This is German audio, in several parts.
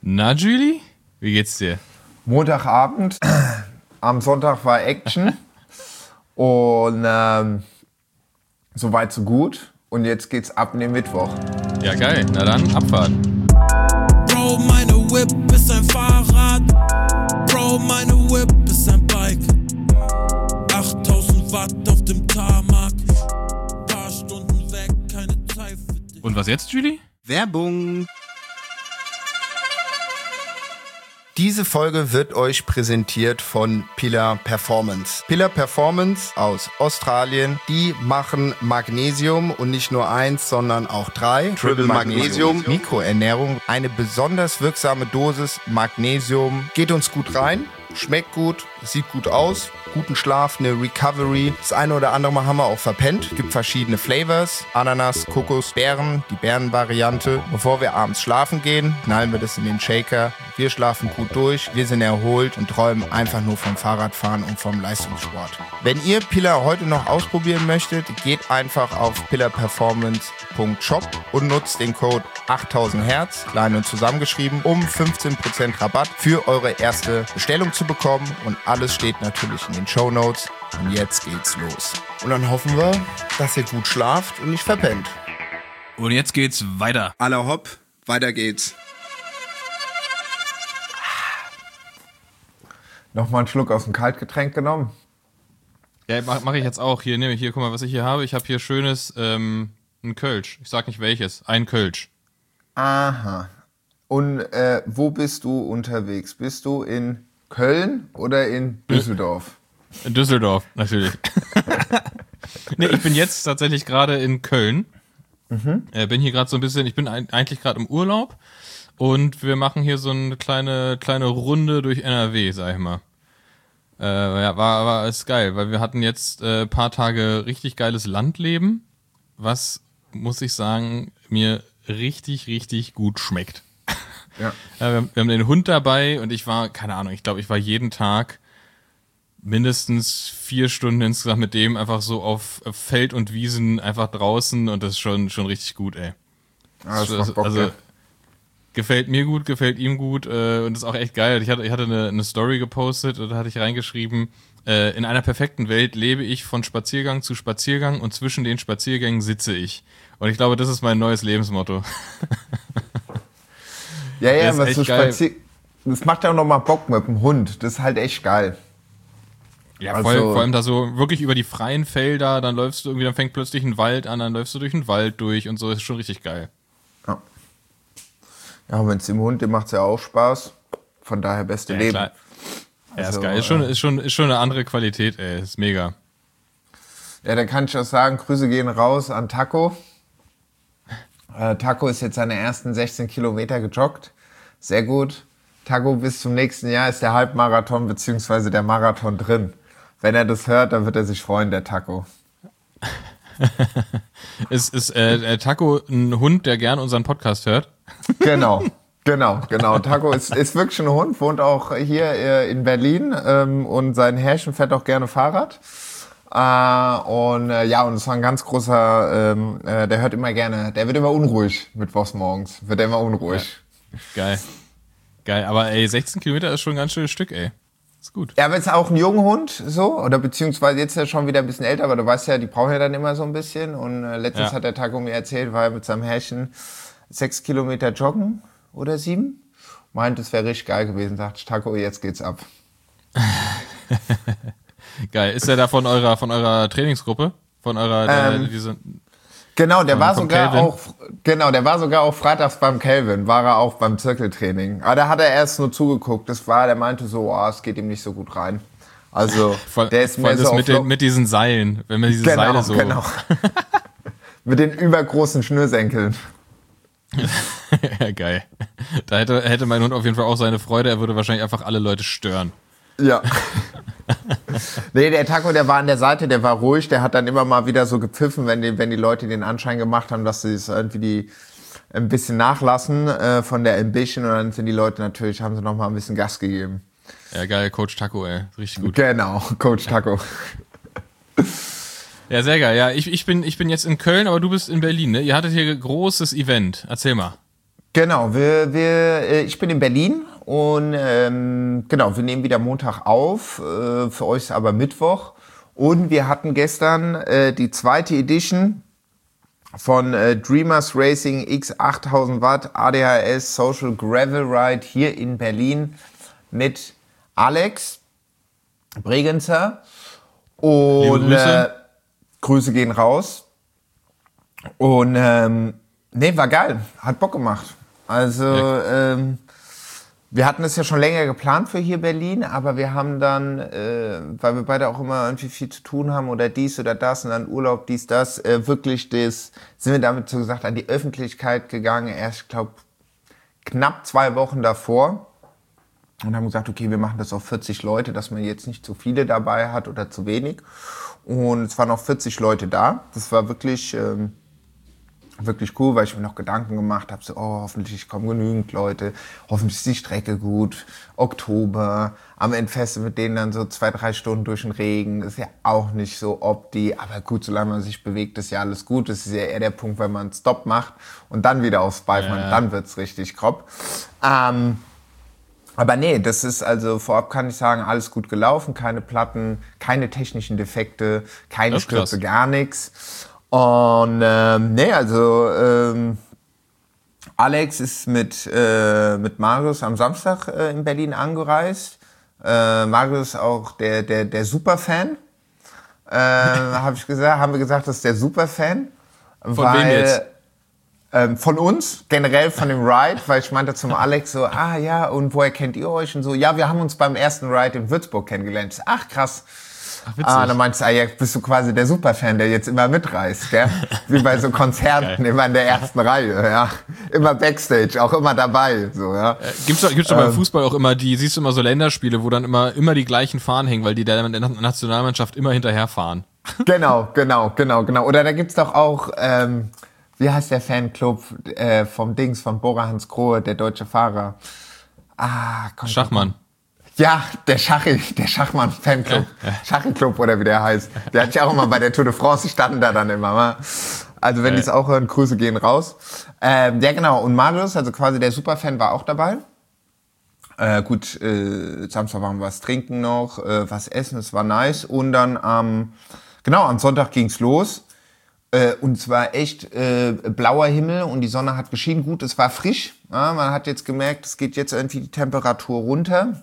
Na, Julie? Wie geht's dir? Montagabend, am Sonntag war Action und soweit so gut. Und jetzt geht's ab in den Mittwoch. Ja, geil. Na dann, Abfahrt. Bro, meine Whip ist ein Fahrrad. Bro, meine Whip ist ein Bike. 8000 Watt auf dem Tarmac. Paar Stunden weg, keine Zeit für dich. Und was jetzt, Julie? Werbung. Diese Folge wird euch präsentiert von Pillar Performance. Pillar Performance aus Australien, die machen Magnesium und nicht nur 1, sondern auch 3. Triple Magnesium, Mikroernährung, eine besonders wirksame Dosis Magnesium. Geht uns gut rein, schmeckt gut, sieht gut aus. Guten Schlaf, eine Recovery. Das eine oder andere Mal haben wir auch verpennt. Gibt verschiedene Flavors. Ananas, Kokos, Beeren, die Beerenvariante. Bevor wir abends schlafen gehen, knallen wir das in den Shaker. Wir schlafen gut durch, wir sind erholt und träumen einfach nur vom Fahrradfahren und vom Leistungssport. Wenn ihr Pillar heute noch ausprobieren möchtet, geht einfach auf pillarperformance.shop und nutzt den Code 8000Hertz, klein und zusammengeschrieben, um 15% Rabatt für eure erste Bestellung zu bekommen. Und alles steht natürlich in den Shownotes. Und jetzt geht's los. Und dann hoffen wir, dass ihr gut schlaft und nicht verpennt. Und jetzt geht's weiter. Aller hopp, weiter geht's. Nochmal einen Schluck aus dem Kaltgetränk genommen. Ja, mach ich jetzt auch. Hier, guck mal, was ich hier habe. Ich habe hier schönes, ein Kölsch. Ich sag nicht welches. Ein Kölsch. Aha. Und wo bist du unterwegs? Bist du in Köln oder in Düsseldorf? In Düsseldorf, natürlich. Nee, ich bin jetzt tatsächlich gerade in Köln. Bin hier gerade so ein bisschen, ich bin eigentlich gerade im Urlaub und wir machen hier so eine kleine Runde durch NRW, sag ich mal. Ist geil, weil wir hatten jetzt paar Tage richtig geiles Landleben, was, muss ich sagen, mir richtig, richtig gut schmeckt. Ja. Wir haben den Hund dabei und ich war, keine Ahnung, ich glaube, ich war jeden Tag mindestens 4 Stunden insgesamt mit dem einfach so auf Feld und Wiesen einfach draußen und das ist schon richtig gut, ey. Ah, das macht Bock, ja. Gefällt mir gut, gefällt ihm gut und ist auch echt geil. Ich hatte eine Story gepostet und da hatte ich reingeschrieben, in einer perfekten Welt lebe ich von Spaziergang zu Spaziergang und zwischen den Spaziergängen sitze ich. Und ich glaube, das ist mein neues Lebensmotto. Ja, was so das macht ja auch nochmal Bock mit dem Hund. Das ist halt echt geil. Ja, Also, vor allem da so wirklich über die freien Felder, dann läufst du irgendwie, dann fängt plötzlich ein Wald an, dann läufst du durch den Wald durch und so, ist schon richtig geil. Ja, wenn es dem Hund, dem macht es ja auch Spaß. Von daher beste Leben. Klar. Ja, Also, ist geil. Ist schon eine andere Qualität, ey. Ist mega. Ja, dann kann ich auch sagen, Grüße gehen raus an Taco. Taco ist jetzt seine ersten 16 Kilometer gejoggt. Sehr gut. Taco, bis zum nächsten Jahr ist der Halbmarathon bzw. der Marathon drin. Wenn er das hört, dann wird er sich freuen, der Taco. Ist Taco ein Hund, der gern unseren Podcast hört? Genau. Taco ist wirklich ein Hund, wohnt auch hier in Berlin und sein Herrchen fährt auch gerne Fahrrad. Und es war ein ganz großer, der hört immer gerne, der wird immer unruhig mittwochs morgens, wird er immer unruhig. Ja. Geil, aber ey, 16 Kilometer ist schon ein ganz schönes Stück, ey. Ist gut. Ja, aber ist auch ein junger Hund, so, oder beziehungsweise jetzt ja schon wieder ein bisschen älter, aber du weißt ja, die brauchen ja dann immer so ein bisschen und letztens hat der Taco mir erzählt, war er mit seinem Herrchen 6 Kilometer joggen oder 7, meint, es wäre richtig geil gewesen, sagt Taco, jetzt geht's ab. Geil. Ist der da von eurer Trainingsgruppe? Von eurer, Genau, der war Calvin. sogar auch freitags beim Calvin, war er auch beim Zirkeltraining. Aber da hat er erst nur zugeguckt. Der meinte so, es geht ihm nicht so gut rein. Also, der ist mehr so mit diesen Seilen, wenn man diese Seile so. Genau. Mit den übergroßen Schnürsenkeln. Ja, geil. Da hätte mein Hund auf jeden Fall auch seine Freude. Er würde wahrscheinlich einfach alle Leute stören. Ja. Nee, der Taco, der war an der Seite, der war ruhig, der hat dann immer mal wieder so gepfiffen, wenn die Leute den Anschein gemacht haben, dass sie es irgendwie ein bisschen nachlassen von der Ambition und dann sind die Leute natürlich, haben sie noch mal ein bisschen Gas gegeben. Ja, geil, Coach Taco, ey. Richtig gut. Genau, Coach Taco. Ja, sehr geil. Ja, ich bin jetzt in Köln, aber du bist in Berlin, ne? Ihr hattet hier ein großes Event. Erzähl mal. Genau, ich bin in Berlin und genau, wir nehmen wieder Montag auf, für euch ist aber Mittwoch. Und wir hatten gestern die zweite Edition von Dreamers Racing X 8000 Watt ADHS Social Gravel Ride hier in Berlin mit Alex Bregenzer. Und Grüße gehen raus. Und war geil, hat Bock gemacht. Also wir hatten es ja schon länger geplant für hier Berlin, aber wir haben dann, weil wir beide auch immer irgendwie viel zu tun haben oder dies oder das und dann Urlaub, dies, das, sind wir damit so gesagt an die Öffentlichkeit gegangen, erst, ich glaube, knapp 2 Wochen davor und haben gesagt, okay, wir machen das auf 40 Leute, dass man jetzt nicht zu viele dabei hat oder zu wenig. Und es waren auch 40 Leute da. Das war wirklich cool, weil ich mir noch Gedanken gemacht habe, so, hoffentlich kommen genügend Leute, hoffentlich ist die Strecke gut, Oktober, am Endfest mit denen dann so 2-3 Stunden durch den Regen, ist ja auch nicht so opti, aber gut, solange man sich bewegt, ist ja alles gut, das ist ja eher der Punkt, wenn man einen Stop macht und dann wieder aufs Bike macht, dann wird's richtig grob. Aber nee, das ist also, vorab kann ich sagen, alles gut gelaufen, keine Platten, keine technischen Defekte, keine Stürze, gar nichts. Und Alex ist mit Marius am Samstag in Berlin angereist. Marius auch der Superfan. Haben wir gesagt, das ist der Superfan. Von wem jetzt? Von uns, generell von dem Ride, weil ich meinte zum Alex so, ja, und woher kennt ihr euch? Und so, ja, wir haben uns beim ersten Ride in Würzburg kennengelernt. Ach, krass. Dann meinst du, ja, bist du quasi der Superfan, der jetzt immer mitreist, ja? Wie bei so Konzerten, immer in der ersten Reihe, ja? Immer Backstage, auch immer dabei, so, ja? Gibt's doch beim Fußball auch immer siehst du immer so Länderspiele, wo dann immer die gleichen Fahnen hängen, weil die der Nationalmannschaft immer hinterherfahren. Genau. Oder da gibt's doch auch, wie heißt der Fanclub von Bora Hans Grohe, der deutsche Fahrer? Schachmann. Ja, der Schachmann-Fanclub. Ja. Schachiclub oder wie der heißt. Der hat ja auch immer bei der Tour de France, die standen da dann immer mal. Also wenn die es auch hören, Grüße gehen raus. Ja genau, und Marius, also quasi der Superfan, war auch dabei. Samstag waren wir was trinken noch, was essen, es war nice. Und dann am Sonntag ging's los. Und es war echt blauer Himmel und die Sonne hat geschienen. Gut, es war frisch. Ja, man hat jetzt gemerkt, es geht jetzt irgendwie die Temperatur runter.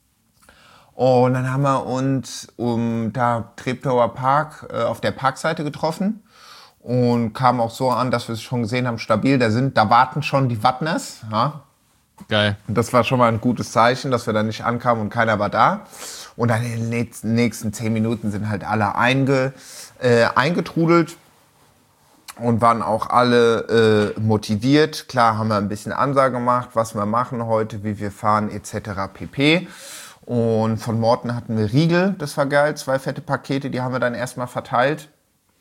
Und dann haben wir uns Treptower Park auf der Parkseite getroffen und kam auch so an, dass wir es schon gesehen haben, stabil. Da warten schon die Wattners. Ja. Geil. Und das war schon mal ein gutes Zeichen, dass wir da nicht ankamen und keiner war da. Und dann in den nächsten 10 Minuten sind halt alle eingetrudelt und waren auch alle motiviert. Klar haben wir ein bisschen Ansage gemacht, was wir machen heute, wie wir fahren etc. pp. Und von Morten hatten wir Riegel, das war geil, 2 fette Pakete, die haben wir dann erstmal verteilt.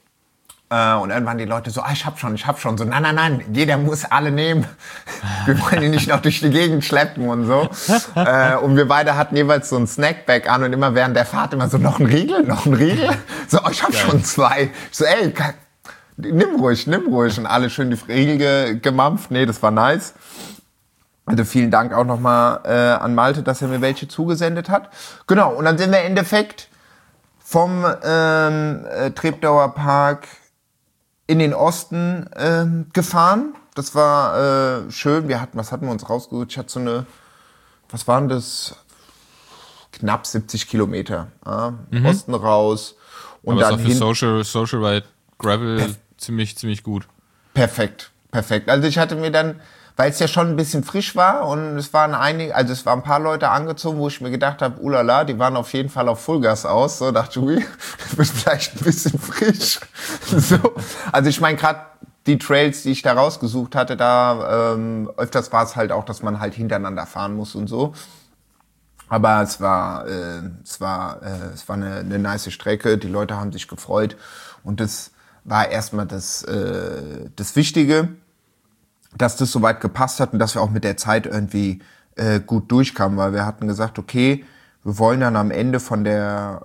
Und irgendwann die Leute so, ich hab schon. So, nein, jeder muss alle nehmen. Wir wollen die nicht noch durch die Gegend schleppen und so. Und wir beide hatten jeweils so ein Snackbag an und immer während der Fahrt immer so, noch ein Riegel. So, ich hab schon 2. Ich so, nimm ruhig. Und alle schön die Riegel gemampft. Nee, das war nice. Also vielen Dank auch nochmal an Malte, dass er mir welche zugesendet hat. Genau, und dann sind wir im Endeffekt vom Treptower Park in den Osten gefahren. Das war schön. Was hatten wir uns rausgesucht? Ich hatte so eine, was waren das? Knapp 70 Kilometer. Osten raus. Und aber dann ist auch für Social Ride Gravel ziemlich gut. Perfekt. Also ich hatte mir dann, weil es ja schon ein bisschen frisch war und es waren ein paar Leute angezogen, wo ich mir gedacht habe, ulala, die waren auf jeden Fall auf Vollgas aus. So dachte ich, das wird vielleicht ein bisschen frisch. So. Also ich meine, gerade die Trails, die ich da rausgesucht hatte, da öfters war es halt auch, dass man halt hintereinander fahren muss und so. Aber es war eine nice Strecke, die Leute haben sich gefreut und das war erstmal das Wichtige, dass das soweit gepasst hat und dass wir auch mit der Zeit irgendwie gut durchkamen, weil wir hatten gesagt, okay, wir wollen dann am Ende von der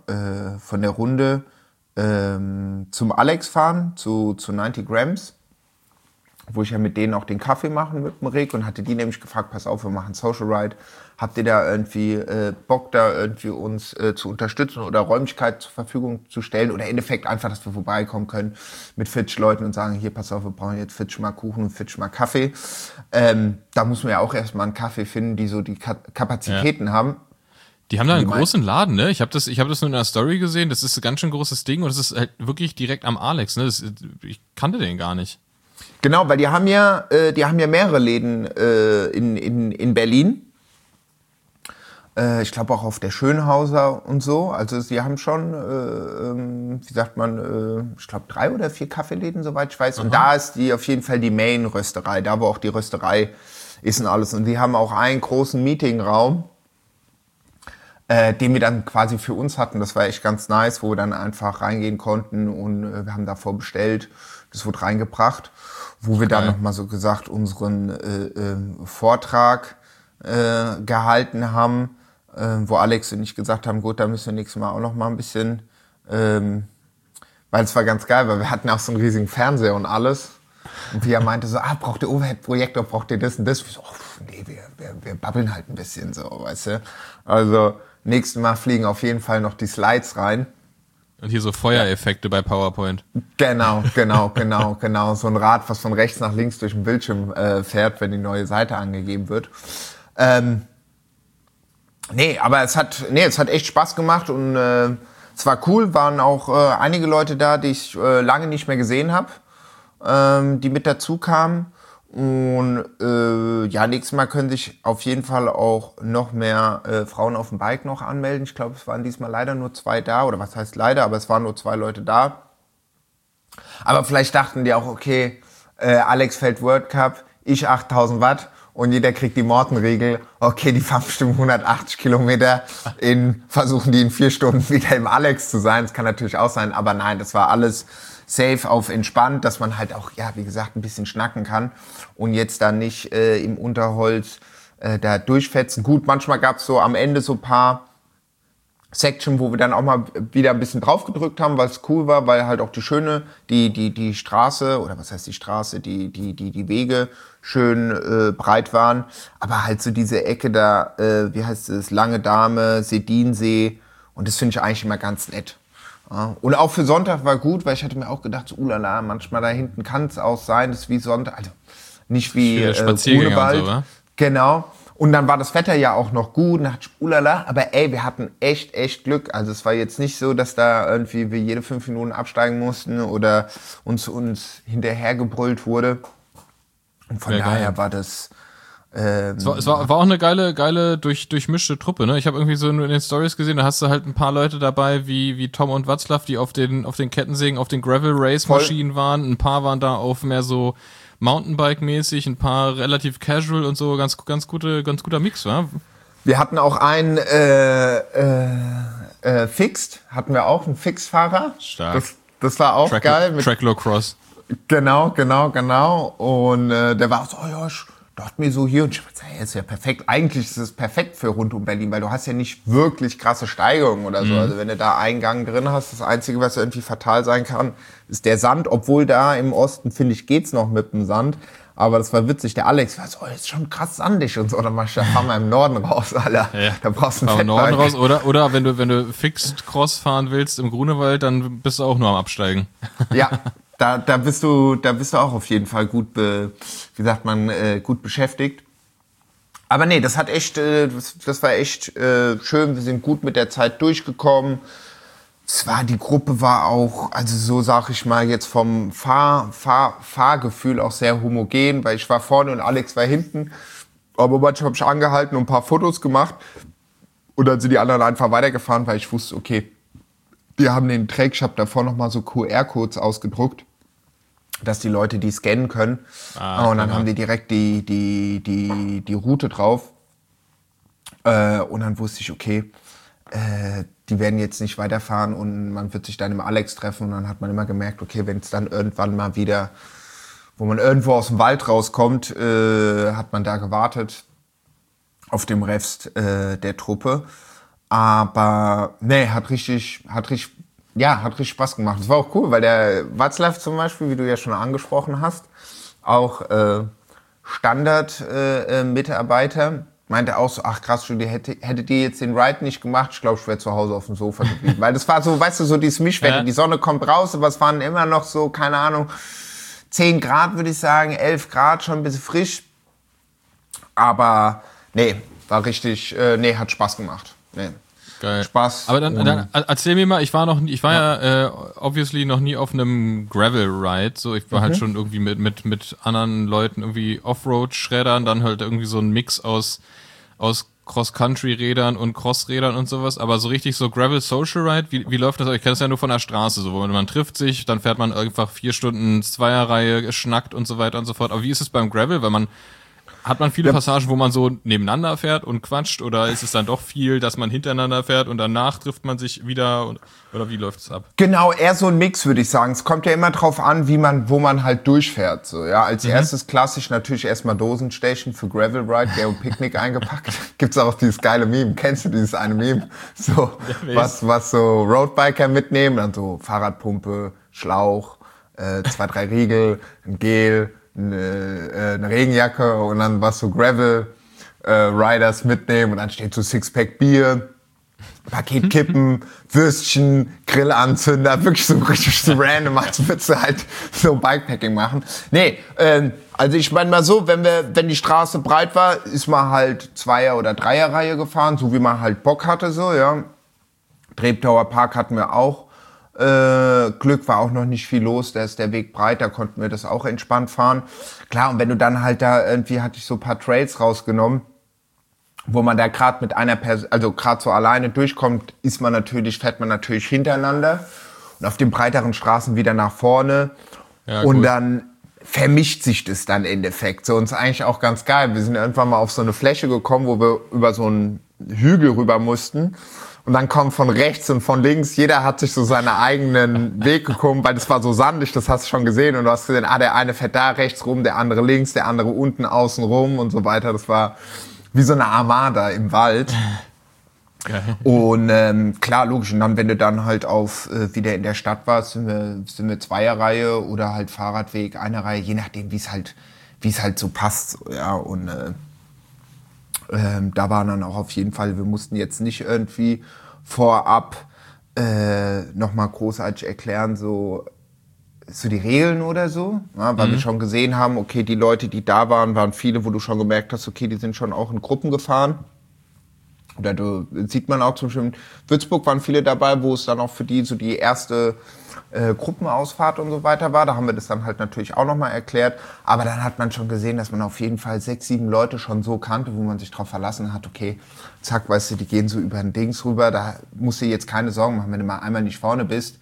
Runde zum Alex fahren, zu 90 Grams. wo ich ja mit denen auch den Kaffee machen mit dem Rick und hatte die nämlich gefragt, pass auf, wir machen Social Ride. Habt ihr da irgendwie Bock, da irgendwie uns zu unterstützen oder Räumlichkeit zur Verfügung zu stellen? Oder im Endeffekt einfach, dass wir vorbeikommen können mit Fitch-Leuten und sagen, hier, pass auf, wir brauchen jetzt Fitch mal Kuchen und Fitch mal Kaffee. Da muss man ja auch erstmal einen Kaffee finden, die so die Kapazitäten haben. Die haben da einen großen Laden, ne? Ich hab das nur in einer Story gesehen. Das ist ein ganz schön großes Ding und das ist halt wirklich direkt am Alex, ne? Ich kannte den gar nicht. Genau, weil die haben ja mehrere Läden in Berlin. Ich glaube auch auf der Schönhauser und so. Also sie haben schon, wie sagt man, ich glaube 3 oder 4 Kaffeeläden, soweit ich weiß. Und da ist die auf jeden Fall die Main-Rösterei, da wo auch die Rösterei ist und alles. Und die haben auch einen großen Meetingraum, den wir dann quasi für uns hatten. Das war echt ganz nice, wo wir dann einfach reingehen konnten und wir haben davor bestellt. Das wurde reingebracht, wo wir dann nochmal so gesagt unseren Vortrag gehalten haben, wo Alex und ich gesagt haben, gut, da müssen wir nächstes Mal auch noch mal ein bisschen, weil es war ganz geil, weil wir hatten auch so einen riesigen Fernseher und alles. Und Pia meinte so, braucht ihr Overhead-Projektor, braucht ihr das und das? Ich so, nee, wir babbeln halt ein bisschen so, weißt du. Also, nächstes Mal fliegen auf jeden Fall noch die Slides rein. Und hier so Feuereffekte bei PowerPoint. Genau. So ein Rad, was von rechts nach links durch den Bildschirm fährt, wenn die neue Seite angegeben wird. Aber es hat echt Spaß gemacht und es war cool, waren auch einige Leute da, die ich lange nicht mehr gesehen habe, die mit dazu kamen. Und nächstes Mal können sich auf jeden Fall auch noch mehr Frauen auf dem Bike noch anmelden. Ich glaube, es waren diesmal leider nur 2 da, oder was heißt leider, aber es waren nur 2 Leute da. Aber vielleicht dachten die auch, okay, Alex fährt World Cup, ich 8000 Watt. Und jeder kriegt die Mortenregel. Okay, die fahren bestimmt 180 Kilometer, versuchen die in 4 Stunden wieder im Alex zu sein. Das kann natürlich auch sein, aber nein, das war alles safe auf entspannt, dass man halt auch, wie gesagt, ein bisschen schnacken kann und jetzt dann nicht im Unterholz da durchfetzen. Gut, manchmal gab es so am Ende so ein paar Section, wo wir dann auch mal wieder ein bisschen drauf gedrückt haben, weil es cool war, weil halt auch die Straße, oder was heißt die Straße, die Wege schön breit waren. Aber halt so diese Ecke da, wie heißt es, Lange Dame, Sedinsee, und das finde ich eigentlich immer ganz nett. Ja. Und auch für Sonntag war gut, weil ich hatte mir auch gedacht, so ulala, manchmal da hinten kann es auch sein, das ist wie Sonntag, also nicht wie Grunewald. So, oder? Genau. Und dann war das Wetter ja auch noch gut, und dachte ich, ulala, aber wir hatten echt Glück. Also es war jetzt nicht so, dass da irgendwie wir jede 5 Minuten absteigen mussten oder uns hinterhergebrüllt wurde. Und von daher war das... Es war auch eine geile durchmischte Truppe, ne? Ich habe irgendwie so in den Stories gesehen, da hast du halt ein paar Leute dabei, wie Tom und Václav, die auf den Kettensägen, auf den Gravel-Race-Maschinen waren. Ein paar waren da auf mehr so Mountainbike-mäßig, ein paar relativ casual und so, ganz guter Mix, wa? Wir hatten auch einen Fixed, hatten wir auch, einen Fixed-Fahrer. Stark. Das war auch geil. Tracklow Cross. Genau. Und der war so, ich dachte mir so hier, und ich dachte, ist ja perfekt. Eigentlich ist es perfekt für rund um Berlin, weil du hast ja nicht wirklich krasse Steigungen oder so. Also wenn du da einen Gang drin hast, das Einzige, was irgendwie fatal sein kann, ist der Sand. Obwohl da im Osten, finde ich, geht's noch mit dem Sand. Aber das war witzig. Der Alex war so, das ist schon krass sandig und so. Dann fahren wir im Norden raus, Alter. Ja. Da brauchst du einen Norden raus. Oder wenn du Fixed Cross fahren willst im Grunewald, dann bist du auch nur am Absteigen. Ja. Da bist du auch auf jeden Fall gut beschäftigt. Aber nee, das war echt schön. Wir sind gut mit der Zeit durchgekommen. Die Gruppe war auch, also so sag ich mal jetzt vom Fahrgefühl auch sehr homogen, weil ich war vorne und Alex war hinten. Aber manchmal habe ich angehalten und ein paar Fotos gemacht. Und dann sind die anderen einfach weitergefahren, weil ich wusste, okay, wir haben den Track, ich habe davor nochmal so QR-Codes ausgedruckt, dass die Leute die scannen können. Und dann haben die direkt die Route drauf. Und dann wusste ich, okay, die werden jetzt nicht weiterfahren und man wird sich dann im Alex treffen. Und dann hat man immer gemerkt, okay, wenn es dann irgendwann mal wieder, wo man irgendwo aus dem Wald rauskommt, hat man da gewartet auf dem Rest der Truppe. Aber nee, hat richtig Spaß gemacht. Das war auch cool, weil der Václav zum Beispiel, wie du ja schon angesprochen hast, auch Standard-Mitarbeiter, meinte auch so, ach krass, hättet ihr jetzt den Ride nicht gemacht, ich glaube, ich wäre zu Hause auf dem Sofa geblieben. Weil das war so, weißt du, so dieses Mischwetter, die Sonne kommt raus, aber es waren immer noch so, keine Ahnung, 10 Grad würde ich sagen, 11 Grad, schon ein bisschen frisch. Aber nee, war richtig, hat Spaß gemacht. Nee. Geil. Spaß. Aber dann erzähl mir mal, ich war ja obviously noch nie auf einem Gravel-Ride, so ich war halt schon irgendwie mit anderen Leuten irgendwie Offroad-Schreddern, dann halt irgendwie so ein Mix aus Cross-Country-Rädern und Cross-Rädern und sowas, aber so richtig so Gravel-Social-Ride, wie läuft das? Ich kenne das ja nur von der Straße, so, wo man trifft sich, dann fährt man einfach 4 Stunden Zweierreihe, schnackt und so weiter und so fort. Aber wie ist es beim Gravel? Weil hat man viele Passagen, wo man so nebeneinander fährt und quatscht, oder ist es dann doch viel, dass man hintereinander fährt und danach trifft man sich wieder, oder wie läuft es ab? Genau, eher so ein Mix, würde ich sagen. Es kommt ja immer drauf an, wo man halt durchfährt, so, ja. Als erstes klassisch natürlich erstmal Dosenstation für Gravel Ride, und Picknick eingepackt. Gibt's auch dieses geile Meme. Kennst du dieses eine Meme? So, was so Roadbiker mitnehmen, dann so Fahrradpumpe, Schlauch, 2, 3 Riegel, ein Gel, eine Regenjacke und dann was so Gravel Riders mitnehmen und dann steht so Sixpack Bier, Paket Kippen, Würstchen, Grillanzünder, wirklich so richtig so random, als würdest du halt so Bikepacking machen. Nee, also ich meine mal so, wenn die Straße breit war, ist man halt 2er- oder 3er-Reihe gefahren, so wie man halt Bock hatte, so, ja. Treptower Park hatten wir auch. Glück, war auch noch nicht viel los, da ist der Weg breit, da konnten wir das auch entspannt fahren. Klar, und wenn du dann halt da irgendwie, hatte ich so ein paar Trails rausgenommen, wo man da gerade mit einer Person, also gerade so alleine durchkommt, fährt man natürlich hintereinander und auf den breiteren Straßen wieder nach vorne. Ja, und gut. Dann vermischt sich das dann im Endeffekt. So, und ist eigentlich auch ganz geil. Wir sind irgendwann mal auf so eine Fläche gekommen, wo wir über so einen Hügel rüber mussten. Und dann kommt von rechts und von links, jeder hat sich so seinen eigenen Weg gekommen, weil das war so sandig, das hast du schon gesehen. Und du hast gesehen, der eine fährt da rechts rum, der andere links, der andere unten außen rum und so weiter. Das war wie so eine Armada im Wald. Geil. Und klar, logisch. Und dann, wenn du dann halt wieder in der Stadt warst, sind wir Zweierreihe oder halt Fahrradweg, eine Reihe, je nachdem, wie es halt so passt. Ja, und da waren dann auch auf jeden Fall, wir mussten jetzt nicht irgendwie vorab nochmal großartig erklären, so die Regeln oder so, ja, weil wir schon gesehen haben, okay, die Leute, die da waren viele, wo du schon gemerkt hast, okay, die sind schon auch in Gruppen gefahren. Oder sieht man auch zum Beispiel in Würzburg waren viele dabei, wo es dann auch für die so die erste Gruppenausfahrt und so weiter war. Da haben wir das dann halt natürlich auch nochmal erklärt. Aber dann hat man schon gesehen, dass man auf jeden Fall 6, 7 Leute schon so kannte, wo man sich drauf verlassen hat, okay, zack, weißt du, die gehen so über ein Dings rüber, da musst du jetzt keine Sorgen machen, wenn du mal einmal nicht vorne bist.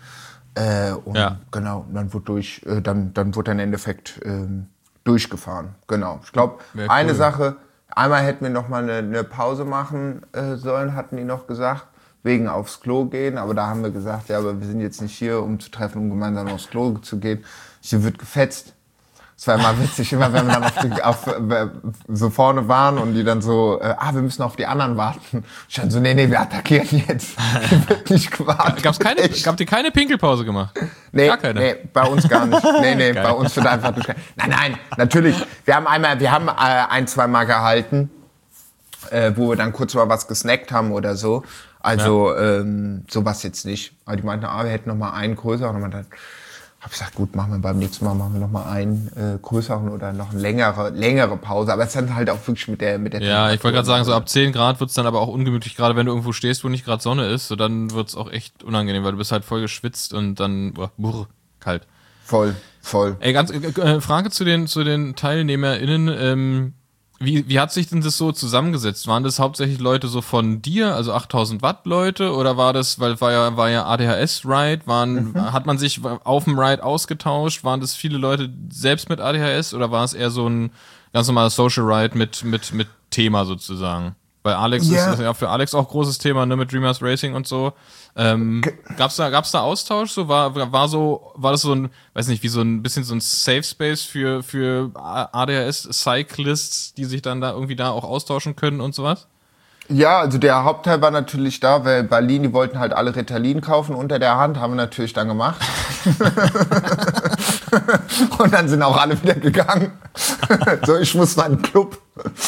Genau, dann wurde dann wurde im Endeffekt durchgefahren. Genau. Ich glaube, eine Sache, einmal hätten wir noch mal eine Pause machen sollen, hatten die noch gesagt, wegen aufs Klo gehen. Aber da haben wir gesagt, ja, aber wir sind jetzt nicht hier, um zu treffen, um gemeinsam aufs Klo zu gehen. Hier wird gefetzt. Es war immer witzig, immer wenn wir dann so vorne waren und die dann so, wir müssen auf die anderen warten. Ich dann so, nee, wir attackieren jetzt. Hier wird nicht gewartet. Habt ihr keine Pinkelpause gemacht? Nee, gar keine. Nee, bei uns gar nicht. Nee, bei uns wird einfach durch. Nein, natürlich. Wir haben 1-2 Mal gehalten, wo wir dann kurz mal was gesnackt haben oder so. Also, sowas jetzt nicht. Aber die meinten, wir hätten noch mal einen größeren. Und dann habe ich gesagt, gut, machen wir beim nächsten Mal noch mal einen größeren oder noch eine längere Pause. Aber es ist dann halt auch wirklich mit der Ja, ich wollte gerade sagen, so ab 10 Grad wird's dann aber auch ungemütlich, gerade wenn du irgendwo stehst, wo nicht gerade Sonne ist, so dann wird's auch echt unangenehm, weil du bist halt voll geschwitzt und dann kalt. Voll. Ey, Frage zu den TeilnehmerInnen, wie hat sich denn das so zusammengesetzt? Waren das hauptsächlich Leute so von dir, also 8000 Watt Leute, oder war das, weil war ja ADHS-Ride, hat man sich auf dem Ride ausgetauscht, waren das viele Leute selbst mit ADHS, oder war es eher so ein ganz normaler Social Ride mit Thema sozusagen? Bei Alex ist das ja für Alex auch großes Thema, ne, mit Dreamers Racing und so. Gab's da Austausch? So war das so ein, weiß nicht, wie so ein bisschen so ein Safe Space für ADHS Cyclists, die sich dann da irgendwie da auch austauschen können und sowas? Ja, also der Hauptteil war natürlich da, weil Berlin, die wollten halt alle Ritalin kaufen unter der Hand, haben wir natürlich dann gemacht. Und dann sind auch alle wieder gegangen. So, ich muss mal in den Club.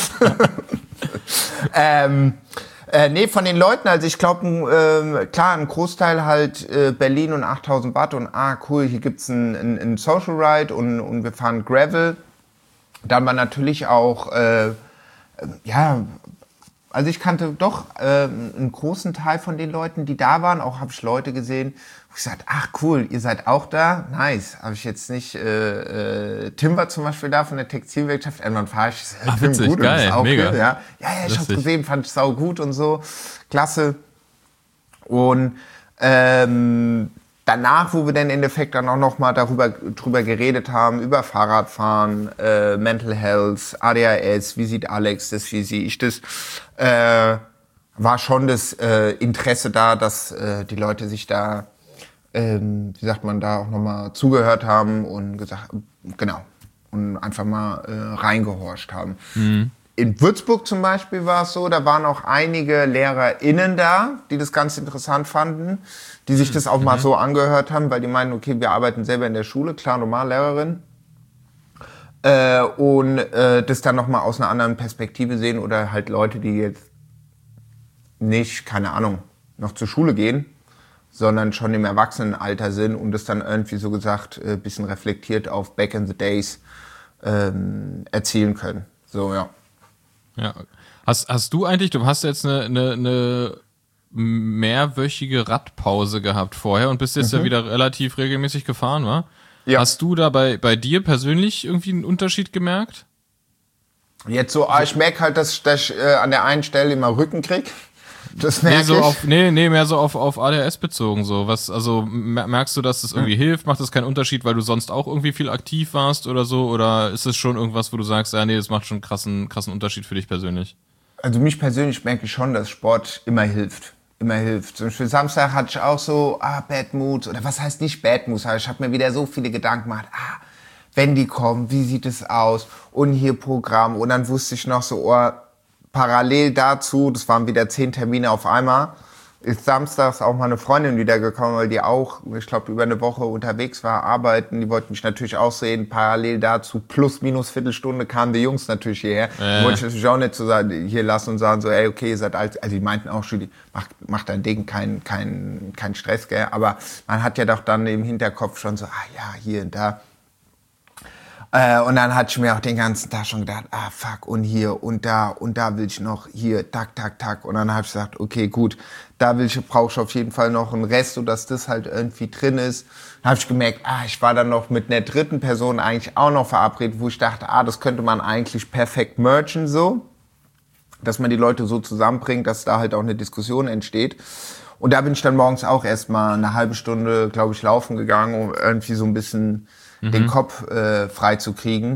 Nee, von den Leuten, also ich glaube, klar, ein Großteil halt Berlin und 8000 Watt und cool, hier gibt's ein Social Ride und wir fahren Gravel. Dann war natürlich auch, also ich kannte doch einen großen Teil von den Leuten, die da waren. Auch habe ich Leute gesehen, wo ich sagte, ach cool, ihr seid auch da? Nice. Habe ich jetzt nicht. Tim war zum Beispiel da von der Textilwirtschaft. Irgendwann fahre ich, ach, witzig, gut, geil, auch mega. Cool, ja, ich habe gesehen, fand ich sau gut und so. Klasse. Und danach, wo wir dann im Endeffekt dann auch nochmal drüber geredet haben, über Fahrradfahren, Mental Health, ADHS, wie sieht Alex das, wie sehe ich das, war schon das Interesse da, dass die Leute sich da, wie sagt man, da auch nochmal zugehört haben und gesagt, genau, und einfach mal reingehorcht haben. Mhm. In Würzburg zum Beispiel war es so, da waren auch einige LehrerInnen da, die das ganz interessant fanden, die sich das auch mal so angehört haben, weil die meinen, okay, wir arbeiten selber in der Schule, klar, normal Lehrerin, und das dann nochmal aus einer anderen Perspektive sehen oder halt Leute, die jetzt nicht, keine Ahnung, noch zur Schule gehen, sondern schon im Erwachsenenalter sind und das dann irgendwie so gesagt ein bisschen reflektiert auf Back in the Days erzielen können. So, ja. Ja. Hast du eigentlich, du hast jetzt eine mehrwöchige Radpause gehabt vorher und bist jetzt ja wieder relativ regelmäßig gefahren, wa? Ja. Hast du da bei dir persönlich irgendwie einen Unterschied gemerkt? Jetzt so, ich merke halt, dass ich an der einen Stelle immer Rücken krieg. Das merke ich. Mehr so auf ADHS bezogen, so. Also merkst du, dass das irgendwie hilft? Macht das keinen Unterschied, weil du sonst auch irgendwie viel aktiv warst oder so? Oder ist es schon irgendwas, wo du sagst, ja, nee, das macht schon einen krassen Unterschied für dich persönlich? Also mich persönlich merke ich schon, dass Sport immer hilft. Zum Beispiel Samstag hatte ich auch so, Bad Moods, oder was heißt nicht Bad Moods, ich habe mir wieder so viele Gedanken gemacht, wenn die kommen, wie sieht es aus? Und hier Programm. Und dann wusste ich noch so, parallel dazu, das waren wieder 10 Termine auf einmal, ist samstags auch mal eine Freundin wiedergekommen, weil die auch, ich glaube, über eine Woche unterwegs war, arbeiten. Die wollten mich natürlich auch sehen. Parallel dazu, plus minus Viertelstunde, kamen die Jungs natürlich hierher. Wollte ich natürlich auch nicht so sagen, hier lassen und sagen so, ey, okay, ihr seid alt. Also die meinten auch schon, mach dein Ding, kein Stress, gell. Aber man hat ja doch dann im Hinterkopf schon so, ja, hier und da. Und dann hatte ich mir auch den ganzen Tag schon gedacht, fuck, und hier und da will ich noch hier, tak. Und dann habe ich gesagt, okay, gut, brauche ich auf jeden Fall noch einen Rest, sodass das halt irgendwie drin ist. Dann habe ich gemerkt, ich war dann noch mit einer dritten Person eigentlich auch noch verabredet, wo ich dachte, das könnte man eigentlich perfekt mergen so, dass man die Leute so zusammenbringt, dass da halt auch eine Diskussion entsteht. Und da bin ich dann morgens auch erstmal eine halbe Stunde, glaube ich, laufen gegangen, um irgendwie so ein bisschen den Kopf frei zu kriegen.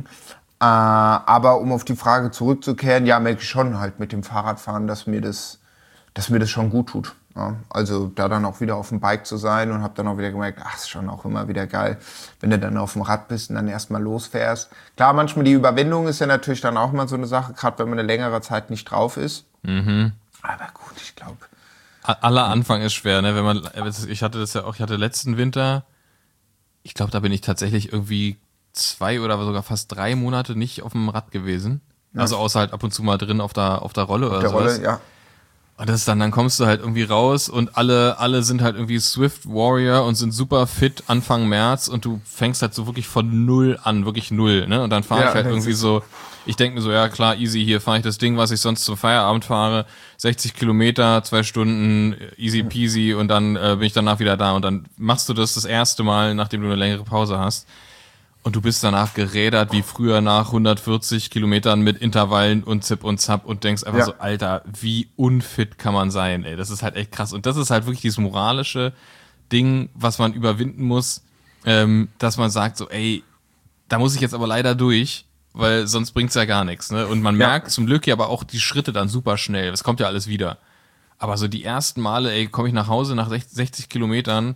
Aber um auf die Frage zurückzukehren, ja, merke ich schon halt mit dem Fahrradfahren, dass mir das schon gut tut. Ja, also da dann auch wieder auf dem Bike zu sein und habe dann auch wieder gemerkt, ist schon auch immer wieder geil, wenn du dann auf dem Rad bist und dann erstmal losfährst. Klar, manchmal die Überwindung ist ja natürlich dann auch mal so eine Sache, gerade wenn man eine längere Zeit nicht drauf ist. Mhm. Aber gut, ich glaube. Aller Anfang ist schwer, ne? Ich hatte letzten Winter, ich glaube, da bin ich tatsächlich irgendwie 2 oder sogar fast 3 Monate nicht auf dem Rad gewesen. Ja. Also außer halt ab und zu mal drin auf der Rolle oder sowas. Rolle, ja. Und das ist dann kommst du halt irgendwie raus und alle sind halt irgendwie Swift Warrior und sind super fit Anfang März und du fängst halt so wirklich von null an, wirklich null, ne? Und dann fahre ich halt irgendwie so, ich denke mir so, ja klar, easy, hier fahre ich das Ding, was ich sonst zum Feierabend fahre, 60 Kilometer, 2 Stunden, easy peasy und dann bin ich danach wieder da und dann machst du das erste Mal, nachdem du eine längere Pause hast. Und du bist danach gerädert wie früher nach 140 Kilometern mit Intervallen und Zip und Zap und denkst einfach so, Alter, wie unfit kann man sein, ey. Das ist halt echt krass. Und das ist halt wirklich dieses moralische Ding, was man überwinden muss, dass man sagt so, ey, da muss ich jetzt aber leider durch, weil sonst bringt's ja gar nichts, ne? Und man merkt zum Glück ja aber auch die Schritte dann super schnell. Es kommt ja alles wieder. Aber so die ersten Male, ey, komme ich nach Hause nach 60 Kilometern,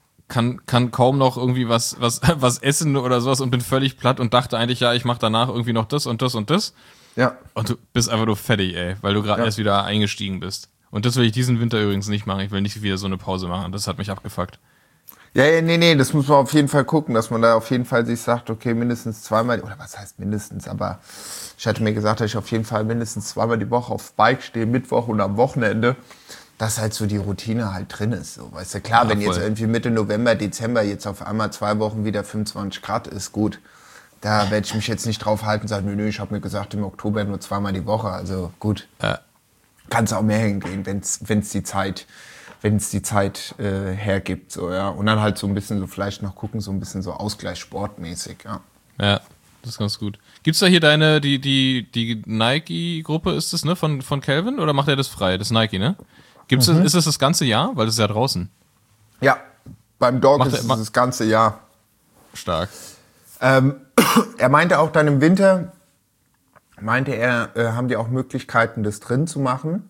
kann kaum noch irgendwie was essen oder sowas und bin völlig platt und dachte eigentlich, ja, ich mache danach irgendwie noch das und das und das. Ja. Und du bist einfach nur fertig, ey, weil du gerade erst wieder eingestiegen bist. Und das will ich diesen Winter übrigens nicht machen. Ich will nicht wieder so eine Pause machen. Das hat mich abgefuckt. Nee, das muss man auf jeden Fall gucken, dass man da auf jeden Fall sich sagt, okay, mindestens zweimal, oder was heißt mindestens, aber ich hatte mir gesagt, dass ich auf jeden Fall mindestens zweimal die Woche aufs Bike stehe, Mittwoch und am Wochenende, dass halt so die Routine halt drin ist. So, weißt du, klar, Ja, wenn jetzt voll. irgendwie Mitte November, Dezember jetzt auf einmal 2 Wochen wieder 25 Grad ist, gut, da werde ich mich jetzt nicht drauf halten und sagen, nö, ich habe mir gesagt, im Oktober nur zweimal die Woche, also gut. Ja. Kann es auch mehr hingehen, wenn's die Zeit hergibt, so, ja. Und dann halt so ein bisschen so vielleicht noch gucken, so ein bisschen so Ausgleichssportmäßig, ja. Ja, das ist ganz gut. Gibt's da hier die Nike-Gruppe ist das, ne, von Calvin, oder macht er das frei? Das ist Nike, ne? Gibt's das, ist das ganze Jahr? Weil das ist ja draußen. Ja, beim Dog Macht ist er- es ma- das ganze Jahr. Stark. Er meinte auch dann im Winter, haben die auch Möglichkeiten, das drin zu machen.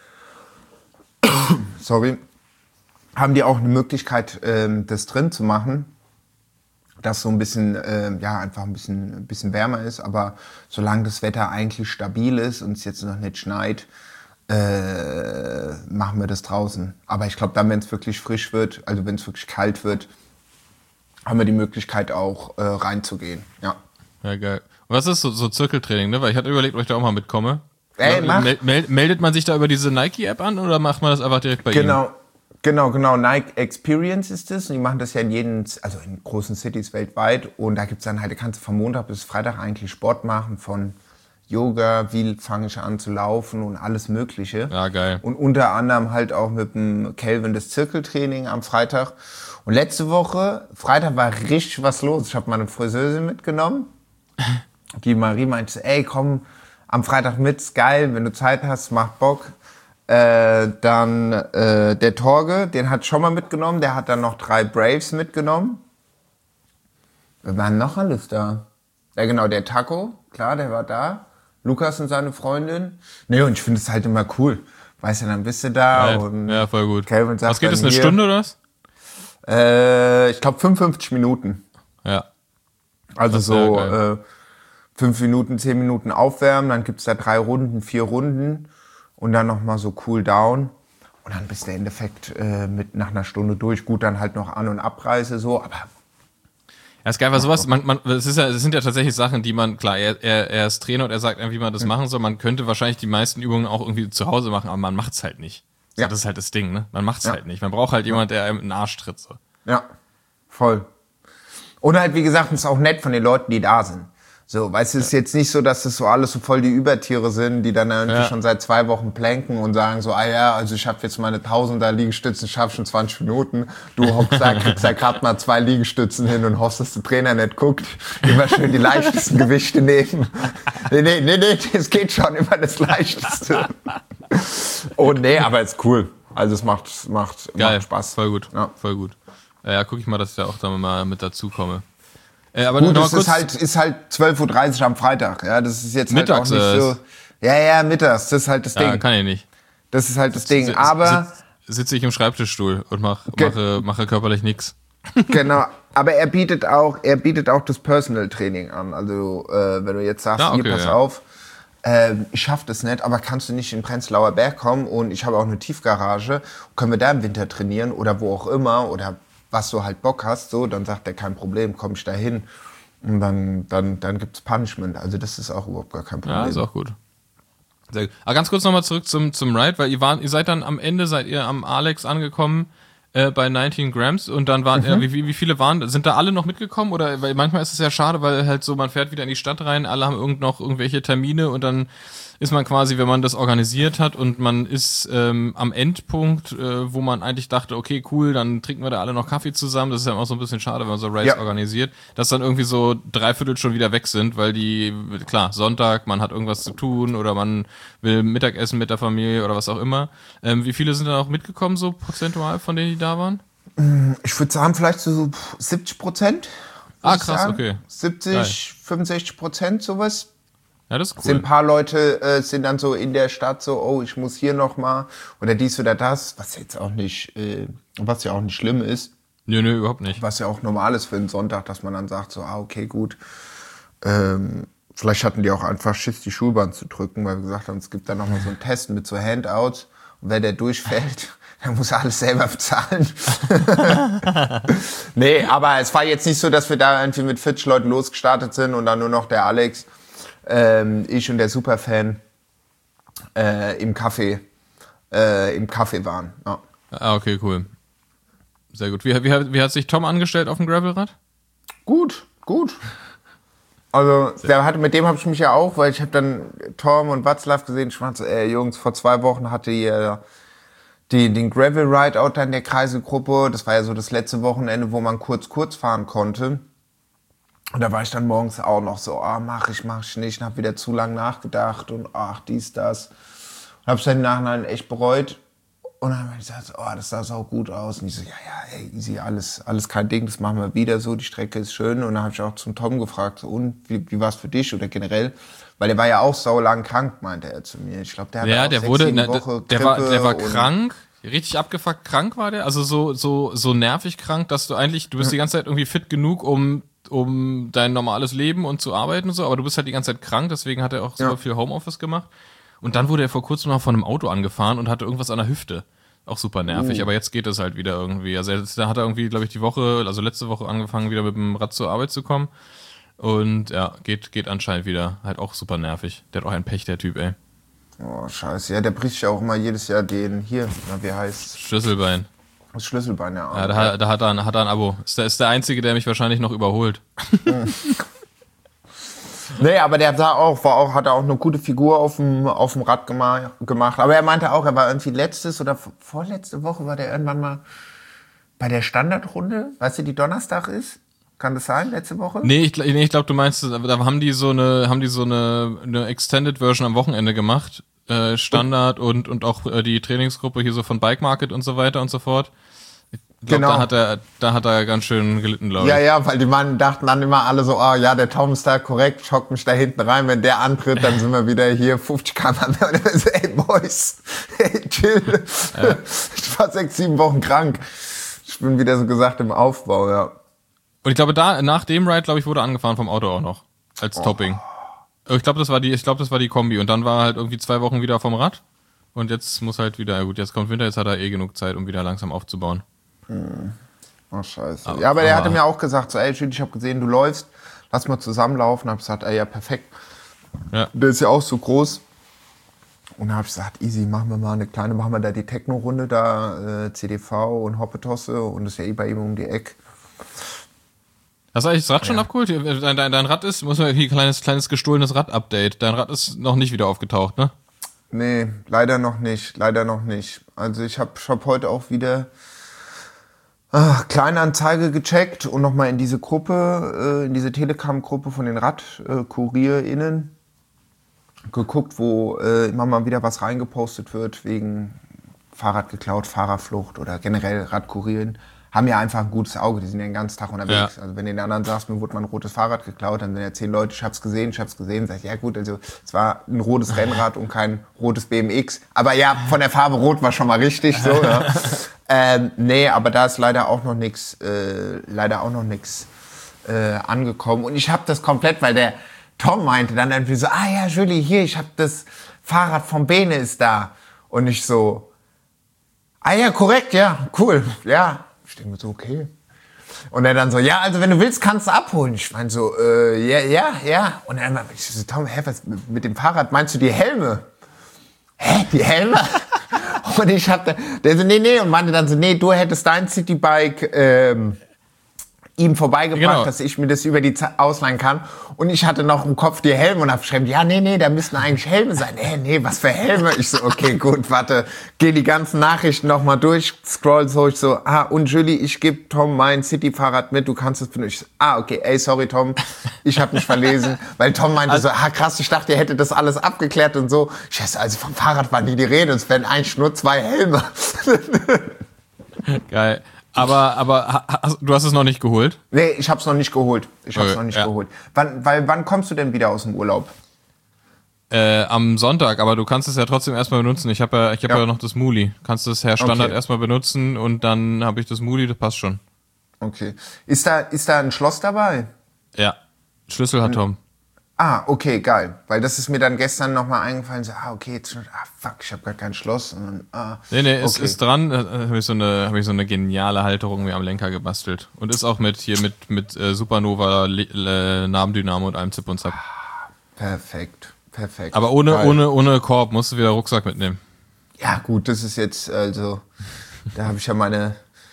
Sorry. Haben die auch eine Möglichkeit, das drin zu machen, dass so ein bisschen, einfach ein bisschen wärmer ist, aber solange das Wetter eigentlich stabil ist und es jetzt noch nicht schneit, machen wir das draußen. Aber ich glaube, dann, wenn es wirklich frisch wird, also wenn es wirklich kalt wird, haben wir die Möglichkeit auch reinzugehen. Ja. Ja, geil. Und was ist so Zirkeltraining, ne? Weil ich hatte überlegt, ob ich da auch mal mitkomme. Ey, mach. Meldet man sich da über diese Nike-App an oder macht man das einfach direkt bei ihm? Genau. Nike Experience ist es. Und die machen das ja in großen Cities weltweit. Und da gibt's dann halt, da kannst du von Montag bis Freitag eigentlich Sport machen, von Yoga, wie fange ich an zu laufen und alles Mögliche. Ja, geil. Und unter anderem halt auch mit dem Calvin das Zirkeltraining am Freitag. Und letzte Woche, Freitag, war richtig was los. Ich habe meine Friseuse mitgenommen. Die Marie meinte, ey, komm am Freitag mit, ist geil, wenn du Zeit hast, macht Bock. Dann der Torge, den hat schon mal mitgenommen, der hat dann noch 3 Braves mitgenommen. Wir waren noch alles da. Ja genau, der Taco, klar, der war da. Lukas und seine Freundin. Nee, und ich finde es halt immer cool. Weißt du, dann bist du da und Ja, voll gut. Calvin sagt Was geht dann das, eine hier, Stunde oder was? Ich glaube 55 Minuten. Ja. Also Das ist sehr so geil. 5 Minuten, 10 Minuten aufwärmen, dann gibt's da 3 Runden, 4 Runden und dann nochmal so cool down. Und dann bist du im Endeffekt nach einer Stunde durch. Gut, dann halt noch An- und Abreise so, aber Ja, ist geil, weil sowas, es sind ja tatsächlich Sachen, die man, klar, er ist Trainer und er sagt einem, wie man das machen soll. Man könnte wahrscheinlich die meisten Übungen auch irgendwie zu Hause machen, aber man macht's halt nicht. So, Ja. Das ist halt das Ding, ne? Man macht's halt nicht. Man braucht halt jemand, der einem in den Arsch tritt, so. ja, voll. Und halt, wie gesagt, es ist auch nett von den Leuten, die da sind. So, weißt du, es ist jetzt nicht so, dass das so alles so voll die Übertiere sind, die dann irgendwie schon seit 2 Wochen planken und sagen so, also ich habe jetzt meine 1000er Liegestützen, schaff schon 20 Minuten. Du hockst da, kriegst da gerade mal 2 Liegestützen hin und hoffst, dass der Trainer nicht guckt. Immer schön die leichtesten Gewichte nehmen. Nee, das geht schon, immer das Leichteste. Oh nee, aber ist cool. Also es macht Spaß. Voll gut, Ja. voll gut. Ja, guck ich mal, dass ich da auch da mal mit dazu komme. Aber Gut, noch es kurz, ist halt 12:30 Uhr am Freitag. Ja, das ist jetzt Mittags, halt auch nicht oder so. Ja, mittags. Das ist halt das ja, Ding. kann ich nicht. Das ist halt das Ding. Aber Sitze ich im Schreibtischstuhl und mache körperlich nix. genau. Aber er bietet auch das Personal Training an. Also wenn du jetzt sagst, Ah, okay, hier pass ja. auf, ich schaff das nicht, aber kannst du nicht in Prenzlauer Berg kommen und ich habe auch eine Tiefgarage, können wir da im Winter trainieren oder wo auch immer oder was du halt Bock hast, so, dann sagt er, kein Problem, komm ich da hin. Und dann gibt's Punishment. Also das ist auch überhaupt gar kein Problem. Ja, ist auch gut. Sehr gut. Aber ganz kurz nochmal zurück zum Ride, weil ihr seid dann am Ende, seid ihr am Alex angekommen bei 19 Grams und dann waren, wie viele waren, sind da alle noch mitgekommen? Oder, weil manchmal ist es ja schade, weil halt so, man fährt wieder in die Stadt rein, alle haben noch irgendwelche Termine und dann ist man quasi, wenn man das organisiert hat und man ist am Endpunkt, wo man eigentlich dachte, okay, cool, dann trinken wir da alle noch Kaffee zusammen. Das ist ja auch so ein bisschen schade, wenn man so Rides organisiert, dass dann irgendwie so 3/4 schon wieder weg sind, weil klar, Sonntag, man hat irgendwas zu tun oder man will Mittagessen mit der Familie oder was auch immer. Wie viele sind da noch mitgekommen, so prozentual von denen, die da waren? Ich würde sagen, vielleicht so 70%. Ah, krass, okay. 70, 65%, sowas. Ja, das ist Sind cool. ein paar Leute sind dann so in der Stadt so, oh, ich muss hier noch mal oder dies oder das, was ja auch nicht schlimm ist, Nö, überhaupt nicht. was ja auch normal ist für einen Sonntag, dass man dann sagt so, okay, gut. Vielleicht hatten die auch einfach Schiss, die Schulbahn zu drücken, weil wir gesagt haben, es gibt da noch mal so einen Test mit so Handouts und wer der durchfällt, Er muss alles selber bezahlen. Nee, aber es war jetzt nicht so, dass wir da irgendwie mit 40 Leuten losgestartet sind und dann nur noch der Alex, ich und der Superfan im Café waren. Ja. Ah, okay, cool. Sehr gut. Wie hat sich Tom angestellt auf dem Gravelrad? Gut. Also mit dem habe ich mich ja auch, weil ich habe dann Tom und Václav gesehen. Ich meinte so, Jungs, vor 2 Wochen hatte ihr den Gravel Rideout da in der Kreiselgruppe. Das war ja so das letzte Wochenende, wo man kurz fahren konnte. Und da war ich dann morgens auch noch so, mach ich nicht. Und habe wieder zu lang nachgedacht und dies, das. Und habe es dann im Nachhinein echt bereut. Und dann habe ich gesagt, das sah so gut aus. Und ich so, ey, easy, alles kein Ding, das machen wir wieder so, die Strecke ist schön. Und dann habe ich auch zum Tom gefragt, so, und wie war es für dich oder generell? Weil der war ja auch so lang krank, meinte er zu mir. Ich glaube, der hatte auch 6-7 Wochen Grippe. Der war krank, richtig abgefuckt krank war der. Also so nervig krank, dass du bist die ganze Zeit irgendwie fit genug, um dein normales Leben und zu arbeiten und so. Aber du bist halt die ganze Zeit krank, deswegen hat er auch super viel Homeoffice gemacht. Und dann wurde er vor kurzem noch von einem Auto angefahren und hatte irgendwas an der Hüfte. Auch super nervig, aber jetzt geht es halt wieder irgendwie. Also da hat er irgendwie, glaube ich, letzte Woche angefangen, wieder mit dem Rad zur Arbeit zu kommen. Und ja, geht anscheinend wieder. Halt auch super nervig. Der hat auch ein Pech, der Typ, ey. Oh, scheiße. Ja, der bricht ja auch immer jedes Jahr wie heißt Schlüsselbein. Das Schlüsselbein, ja. Ja, da hat er ein Abo. Ist der Einzige, der mich wahrscheinlich noch überholt. Nee, aber der hat auch eine gute Figur auf dem Rad gemacht. Aber er meinte auch, er war irgendwie letztes oder vorletzte Woche war der irgendwann mal bei der Standardrunde. Weißt du, die Donnerstag ist? Kann das sein, letzte Woche? Nee, ich glaube, du meinst, da haben die so eine Extended Version am Wochenende gemacht. Standard und auch die Trainingsgruppe hier so von Bike Market und so weiter und so fort. Ich glaube, da hat er ganz schön gelitten, glaube ich. Ja, weil die Mann dachten dann immer alle so, der Tom ist da korrekt, ich hock mich da hinten rein, wenn der antritt, dann sind wir wieder hier 50 km/h. Und dann so, ey Boys, hey chill. Ja. Ich war 6-7 Wochen krank. Ich bin wieder so gesagt im Aufbau, ja. Und ich glaube, nach dem Ride, wurde angefahren vom Auto auch noch. Als Topping. Ich glaube, das war die Kombi. Und dann war er halt irgendwie 2 Wochen wieder vom Rad. Und jetzt muss halt wieder, jetzt kommt Winter, jetzt hat er genug Zeit, um wieder langsam aufzubauen. Oh, scheiße. Aber der hatte mir auch gesagt, so, ey, ich habe gesehen, du läufst, lass mal zusammenlaufen. Hab gesagt, ja, perfekt. Ja. Der ist ja auch so groß. Und dann habe ich gesagt, easy, machen wir da die Techno-Runde da, CDV und Hoppetosse und das ist ja bei ihm um die Ecke. Hast du eigentlich das Rad schon abgeholt? Dein Rad ist, muss man hier kleines gestohlenes Rad-Update. Dein Rad ist noch nicht wieder aufgetaucht, ne? Nee, leider noch nicht. Also ich hab heute auch wieder Kleinanzeige gecheckt und nochmal in diese Gruppe, in diese Telegram-Gruppe von den RadkurierInnen geguckt, wo immer mal wieder was reingepostet wird wegen Fahrrad geklaut, Fahrerflucht oder generell Radkurieren. Haben ja einfach ein gutes Auge, die sind ja den ganzen Tag unterwegs. Ja. Also wenn den anderen sagst, mir wurde mal ein rotes Fahrrad geklaut, dann sind ja 10 Leute, ich hab's gesehen, sag ich, ja gut, also es war ein rotes Rennrad und kein rotes BMX. Aber ja, von der Farbe rot war schon mal richtig so. Ja. Nee, aber da ist leider auch noch nichts angekommen. Und ich habe das komplett, weil der Tom meinte dann irgendwie so, ja, Julie, hier, ich habe das Fahrrad vom Bene ist da. Und ich so, ja, korrekt, ja, cool, ja. Ich denke mir so, okay. Und er dann so, ja, also wenn du willst, kannst du abholen. Ich meine so, ja. Und er meinte, ich so, Tom, was mit dem Fahrrad, meinst du die Helme? Die Helme? Und ich der so, nee, und meinte dann so, nee, du hättest dein Citybike ihm vorbeigebracht, dass ich mir das über die ausleihen kann. Und ich hatte noch im Kopf die Helme und hab geschrieben, ja, nee, da müssten eigentlich Helme sein. Nee, was für Helme? Ich so, okay, gut, warte, geh die ganzen Nachrichten nochmal durch, scroll so, ich so, und Julie, ich gebe Tom mein City-Fahrrad mit, du kannst es benutzen. Okay, sorry, Tom, ich hab mich verlesen. Weil Tom meinte so, krass, ich dachte, ihr hättet das alles abgeklärt und so. Ich weiß, also vom Fahrrad war nie die Rede, es wären eigentlich nur 2 Helme. Geil. Aber du hast es noch nicht geholt? Nee, ich hab's noch nicht geholt. Geholt. Wann kommst du denn wieder aus dem Urlaub? Am Sonntag, aber du kannst es ja trotzdem erstmal benutzen. Ich hab ja noch das Muli. Kannst du das Herr Standard erstmal benutzen und dann habe ich das Muli, das passt schon. Okay. Ist da ein Schloss dabei? Ja. Schlüssel hat Tom. Okay, geil. Weil das ist mir dann gestern nochmal eingefallen, so, okay, jetzt, fuck, ich habe gar kein Schloss. Und dann, Nee, okay. ist dran. Habe ich so eine geniale Halterung mir am Lenker gebastelt. Und ist auch mit Supernova, Nabendynamo und allem Zip und Zap. Perfekt. Aber ohne Korb, musst du wieder Rucksack mitnehmen. Ja, gut, das ist jetzt, also, da habe ich ja meine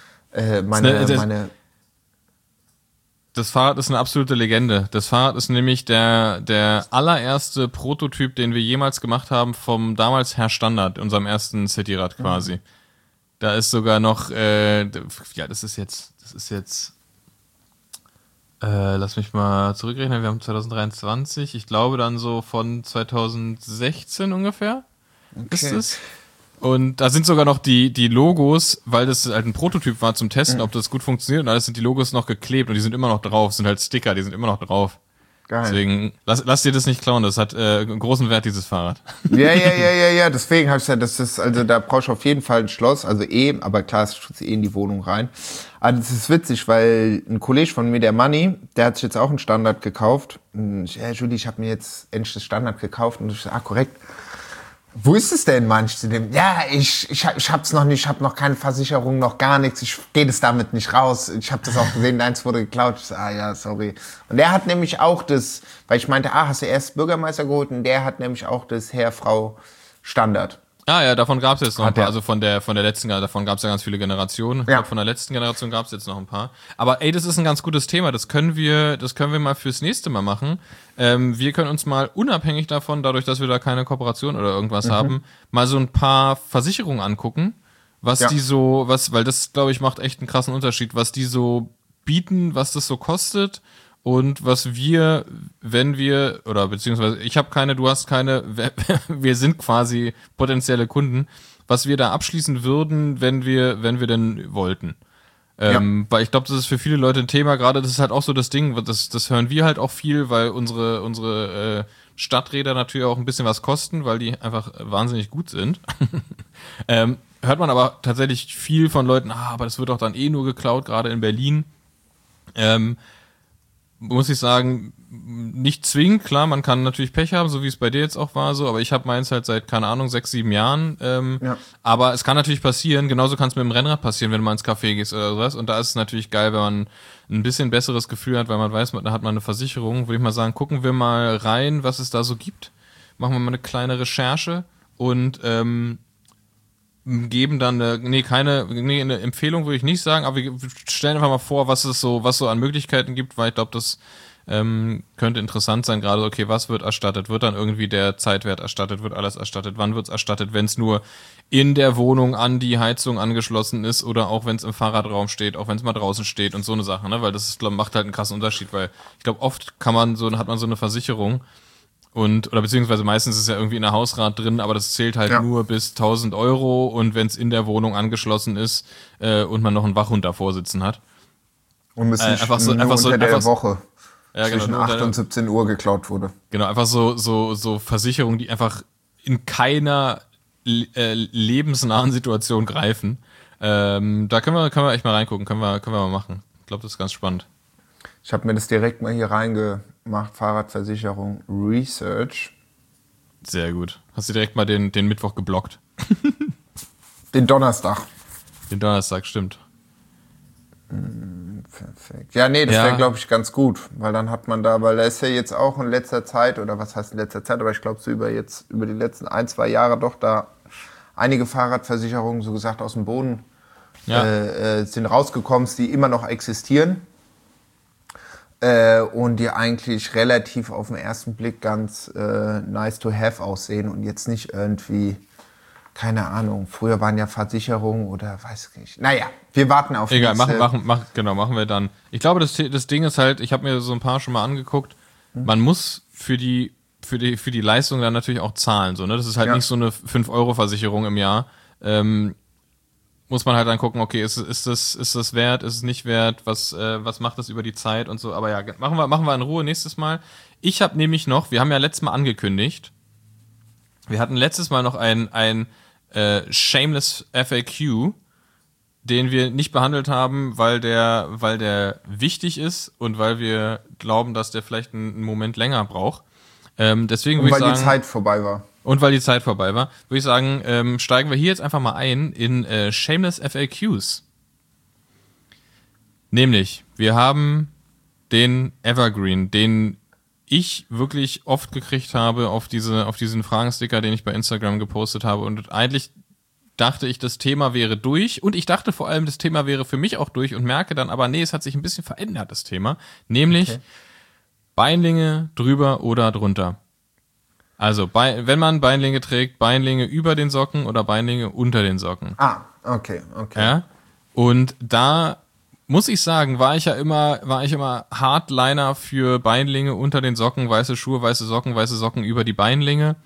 Das Fahrrad ist eine absolute Legende. Das Fahrrad ist nämlich der allererste Prototyp, den wir jemals gemacht haben vom damals Herr Standard, unserem ersten Cityrad quasi. Da ist sogar noch, das ist jetzt, lass mich mal zurückrechnen, wir haben 2023, ich glaube dann so von 2016 ungefähr ist es. Und da sind sogar noch die Logos, weil das halt ein Prototyp war zum Testen, ob das gut funktioniert, und alles sind die Logos noch geklebt und die sind immer noch drauf, sind halt Sticker, die sind immer noch drauf. Geil. Deswegen, lass dir das nicht klauen, das hat großen Wert, dieses Fahrrad. Ja, deswegen habe ich ja, da brauchst du auf jeden Fall ein Schloss, also aber klar, es schützt in die Wohnung rein. Aber das ist witzig, weil ein Kollege von mir, der Manni, der hat sich jetzt auch einen Standard gekauft. Und Julie, ich habe mir jetzt endlich das Standard gekauft, und ich so, korrekt. Wo ist es denn, manch zu dem? Ja, ich hab's noch nicht, ich habe noch keine Versicherung, noch gar nichts, ich gehe das damit nicht raus. Ich habe das auch gesehen, deins wurde geklaut. Ich so, ja, sorry. Und der hat nämlich auch das, weil ich meinte, hast du erst Bürgermeister geholt, und der hat nämlich auch das Herr-Frau Standard. Ja, davon gab's jetzt noch ein paar. er. Also von der letzten, davon gab's ja ganz viele Generationen. Ich Ja. glaub, von der letzten Generation gab's jetzt noch ein paar. Aber das ist ein ganz gutes Thema. Das können wir mal fürs nächste Mal machen. Wir können uns mal unabhängig davon, dadurch, dass wir da keine Kooperation oder irgendwas haben, mal so ein paar Versicherungen angucken, weil das, glaube ich, macht echt einen krassen Unterschied, was die so bieten, was das so kostet. Und was beziehungsweise ich habe keine, du hast keine, wir sind quasi potenzielle Kunden, was wir da abschließen würden, wenn wir denn wollten. Weil ich glaube, das ist für viele Leute ein Thema, gerade das ist halt auch so das Ding, das hören wir halt auch viel, weil unsere Stadträder natürlich auch ein bisschen was kosten, weil die einfach wahnsinnig gut sind. Hört man aber tatsächlich viel von Leuten, aber das wird doch dann nur geklaut, gerade in Berlin. Muss ich sagen, nicht zwingend, klar, man kann natürlich Pech haben, so wie es bei dir jetzt auch war, so, aber ich habe meins halt seit, keine Ahnung, 6, 7 Jahren, aber es kann natürlich passieren, genauso kann es mit dem Rennrad passieren, wenn du mal ins Café gehst oder sowas, und da ist es natürlich geil, wenn man ein bisschen besseres Gefühl hat, weil man weiß, da hat man eine Versicherung, würde ich mal sagen, gucken wir mal rein, was es da so gibt, machen wir mal eine kleine Recherche und geben dann eine Empfehlung würde ich nicht sagen, aber wir stellen einfach mal vor, was so an Möglichkeiten gibt, weil ich glaube, das könnte interessant sein, gerade, okay, was wird erstattet? Wird dann irgendwie der Zeitwert erstattet? Wird alles erstattet? Wann wird's erstattet? Wenn es nur in der Wohnung an die Heizung angeschlossen ist oder auch wenn es im Fahrradraum steht, auch wenn es mal draußen steht und so eine Sache, ne? Weil das macht halt einen krassen Unterschied, weil ich glaube, oft hat man so eine Versicherung oder beziehungsweise meistens ist es ja irgendwie in der Hausrat drin, aber das zählt halt nur bis 1.000 Euro, und wenn es in der Wohnung angeschlossen ist und man noch einen Wachhund davor sitzen hat. Und es nicht unter der Woche zwischen 8 genau, und 17 Uhr geklaut wurde. Genau, einfach so Versicherungen, die einfach in keiner lebensnahen Situation greifen. Da können wir echt mal reingucken, können wir mal machen. Ich glaube, das ist ganz spannend. Ich habe mir das direkt mal hier reingemacht, Fahrradversicherung Research. Sehr gut. Hast du direkt mal den Mittwoch geblockt? Den Donnerstag. Den Donnerstag, stimmt. Perfekt. Ja, nee, das wäre, glaube ich, ganz gut, weil dann hat man weil da ist ja jetzt auch in letzter Zeit, oder was heißt in letzter Zeit, aber ich glaube so über die letzten 1, 2 Jahre doch da einige Fahrradversicherungen, so gesagt, aus dem Boden sind rausgekommen, die immer noch existieren. Und die eigentlich relativ auf den ersten Blick ganz nice to have aussehen und jetzt nicht irgendwie, keine Ahnung, früher waren ja Versicherungen oder weiß ich nicht. Naja, wir warten auf egal, machen wir dann. Ich glaube, das Ding ist halt, ich habe mir so ein paar schon mal angeguckt, man muss für die Leistung dann natürlich auch zahlen, so, ne? Das ist halt nicht so eine 5-Euro-Versicherung im Jahr. Muss man halt dann gucken, okay, ist das wert, ist es nicht wert, was macht das über die Zeit und so, aber ja, machen wir in Ruhe nächstes Mal. Ich habe nämlich noch, wir haben ja letztes Mal angekündigt, wir hatten letztes Mal noch ein Shameless FAQ, den wir nicht behandelt haben, weil der wichtig ist und weil wir glauben, dass der vielleicht einen Moment länger braucht. Deswegen Und würde ich weil sagen, die Zeit vorbei war. und weil die Zeit vorbei war, würde ich sagen, steigen wir hier jetzt einfach mal ein in Shameless FAQs. Nämlich, wir haben den Evergreen, den ich wirklich oft gekriegt habe auf diesen Fragensticker, den ich bei Instagram gepostet habe. Und eigentlich dachte ich, das Thema wäre durch. Und ich dachte vor allem, das Thema wäre für mich auch durch und merke dann aber, nee, es hat sich ein bisschen verändert, das Thema. Nämlich Beinlinge drüber oder drunter. Also, wenn man Beinlinge trägt, Beinlinge über den Socken oder Beinlinge unter den Socken. Ah, okay. Ja? Und da muss ich sagen, war ich immer Hardliner für Beinlinge unter den Socken, weiße Schuhe, weiße Socken über die Beinlinge.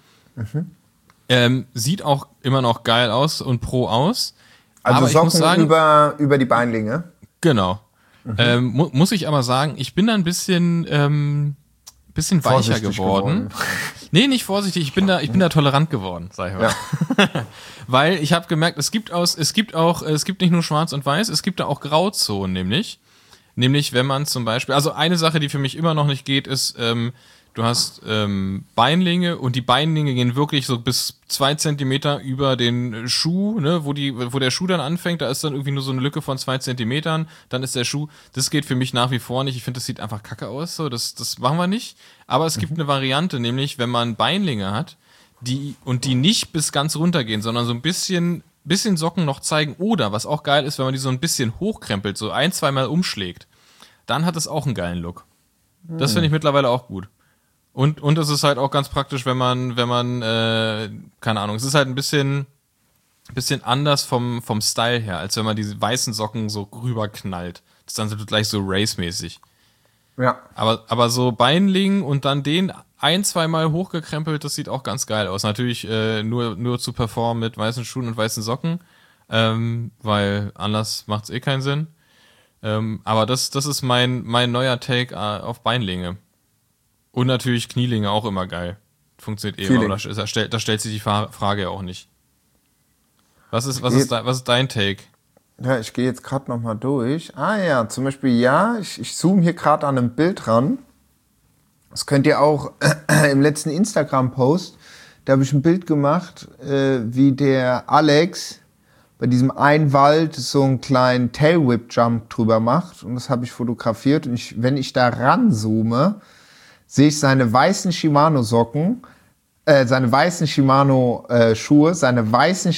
Sieht auch immer noch geil aus und pro aus. Also aber Socken ich muss sagen, über die Beinlinge. genau. Muss ich aber sagen, ich bin da ein bisschen weicher Vorsichtig geworden. Nee, nicht vorsichtig, ich bin da tolerant geworden, sag ich mal. Ja. Weil ich habe gemerkt, es gibt nicht nur schwarz und weiß, es gibt da auch Grauzonen, nämlich wenn man zum Beispiel, also eine Sache, die für mich immer noch nicht geht, ist, du hast Beinlinge und die Beinlinge gehen wirklich so bis 2 Zentimeter über den Schuh, ne, wo der Schuh dann anfängt, da ist dann irgendwie nur so eine Lücke von 2 Zentimetern, dann ist der Schuh, das geht für mich nach wie vor nicht, ich finde, das sieht einfach kacke aus, so, das machen wir nicht, aber es gibt eine Variante, nämlich wenn man Beinlinge hat, die nicht bis ganz runter gehen, sondern so ein bisschen Socken noch zeigen, oder was auch geil ist, wenn man die so ein bisschen hochkrempelt, so 1-2 Mal umschlägt, dann hat es auch einen geilen Look. Das finde ich mittlerweile auch gut. Und es ist halt auch ganz praktisch, wenn man, keine Ahnung, es ist halt ein bisschen anders vom Style her, als wenn man diese weißen Socken so rüberknallt. Das ist dann so gleich so Race-mäßig. Ja. Aber so Beinling und dann den 1-2 Mal hochgekrempelt, das sieht auch ganz geil aus. Natürlich nur zu performen mit weißen Schuhen und weißen Socken, weil anders macht's eh keinen Sinn. Aber das ist mein neuer Take auf Beinlinge. Und natürlich Knielinge auch immer geil. Funktioniert immer, aber da stellt sich die Frage ja auch nicht. Was ist dein Take? Ja, ich gehe jetzt gerade nochmal durch. Ah ja, zum Beispiel, ich zoome hier gerade an einem Bild ran. Das könnt ihr auch im letzten Instagram-Post, da habe ich ein Bild gemacht, wie der Alex bei diesem Einwald so einen kleinen Tail-Whip-Jump drüber macht. Und das habe ich fotografiert. Und wenn ich da ranzoome, sehe ich seine weißen Shimano-Socken, seine weißen Shimano-Schuhe, seine weißen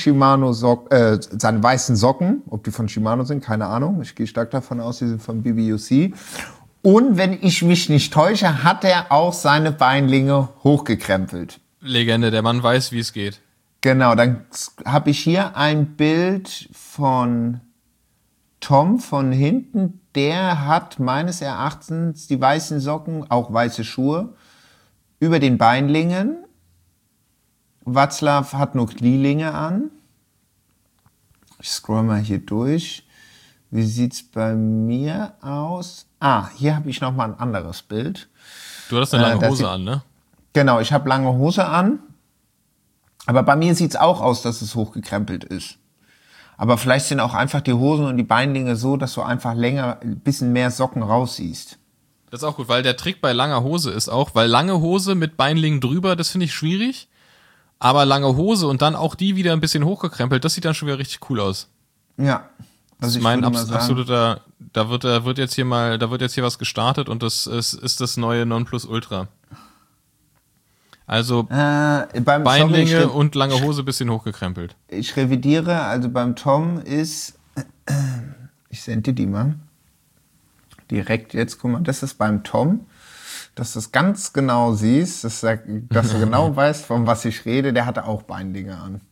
Socken, ob die von Shimano sind, keine Ahnung. Ich gehe stark davon aus, die sind von BBUC. Und wenn ich mich nicht täusche, hat er auch seine Beinlinge hochgekrempelt. Legende, der Mann weiß, wie es geht. Genau, dann habe ich hier ein Bild von Tom von hinten. Der hat meines Erachtens die weißen Socken, auch weiße Schuhe, über den Beinlingen. Václav hat nur Knielinge an. Ich scroll mal hier durch. Wie sieht's bei mir aus? Hier habe ich nochmal ein anderes Bild. Du hattest eine lange Hose an, ne? Genau, ich habe lange Hose an. Aber bei mir sieht's auch aus, dass es hochgekrempelt ist. Aber vielleicht sind auch einfach die Hosen und die Beinlinge so, dass du einfach länger, ein bisschen mehr Socken raussiehst. Das ist auch gut, weil der Trick bei langer Hose ist auch, weil lange Hose mit Beinlingen drüber, das finde ich schwierig. Aber lange Hose und dann auch die wieder ein bisschen hochgekrempelt, das sieht dann schon wieder richtig cool aus. Ja. Das ist mein absoluter, da wird jetzt hier was gestartet und das ist das neue Nonplusultra. Also Beinlinge und lange Hose bisschen hochgekrempelt. Ich revidiere, also beim Tom ist, ich sende dir die mal, direkt jetzt, guck mal, das ist beim Tom, dass du es ganz genau siehst, dass du genau weißt, von was ich rede, der hatte auch Beinlinge an.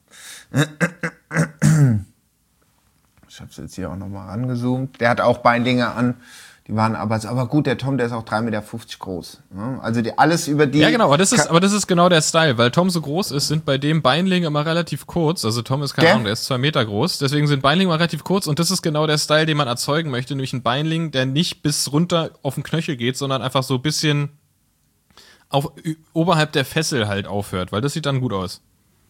Ich habe es jetzt hier auch nochmal rangezoomt. Der hat auch Beinlinge an. Die waren aber gut, der Tom, der ist auch 3,50 Meter groß. Also alles über die... Ja, genau, aber das ist genau der Style, weil Tom so groß ist, sind bei dem Beinlinge immer relativ kurz. Also Tom ist keine Ahnung, der ist 2 Meter groß. Deswegen sind Beinlinge immer relativ kurz und das ist genau der Style, den man erzeugen möchte. Nämlich ein Beinling, der nicht bis runter auf den Knöchel geht, sondern einfach so ein bisschen oberhalb der Fessel halt aufhört, weil das sieht dann gut aus.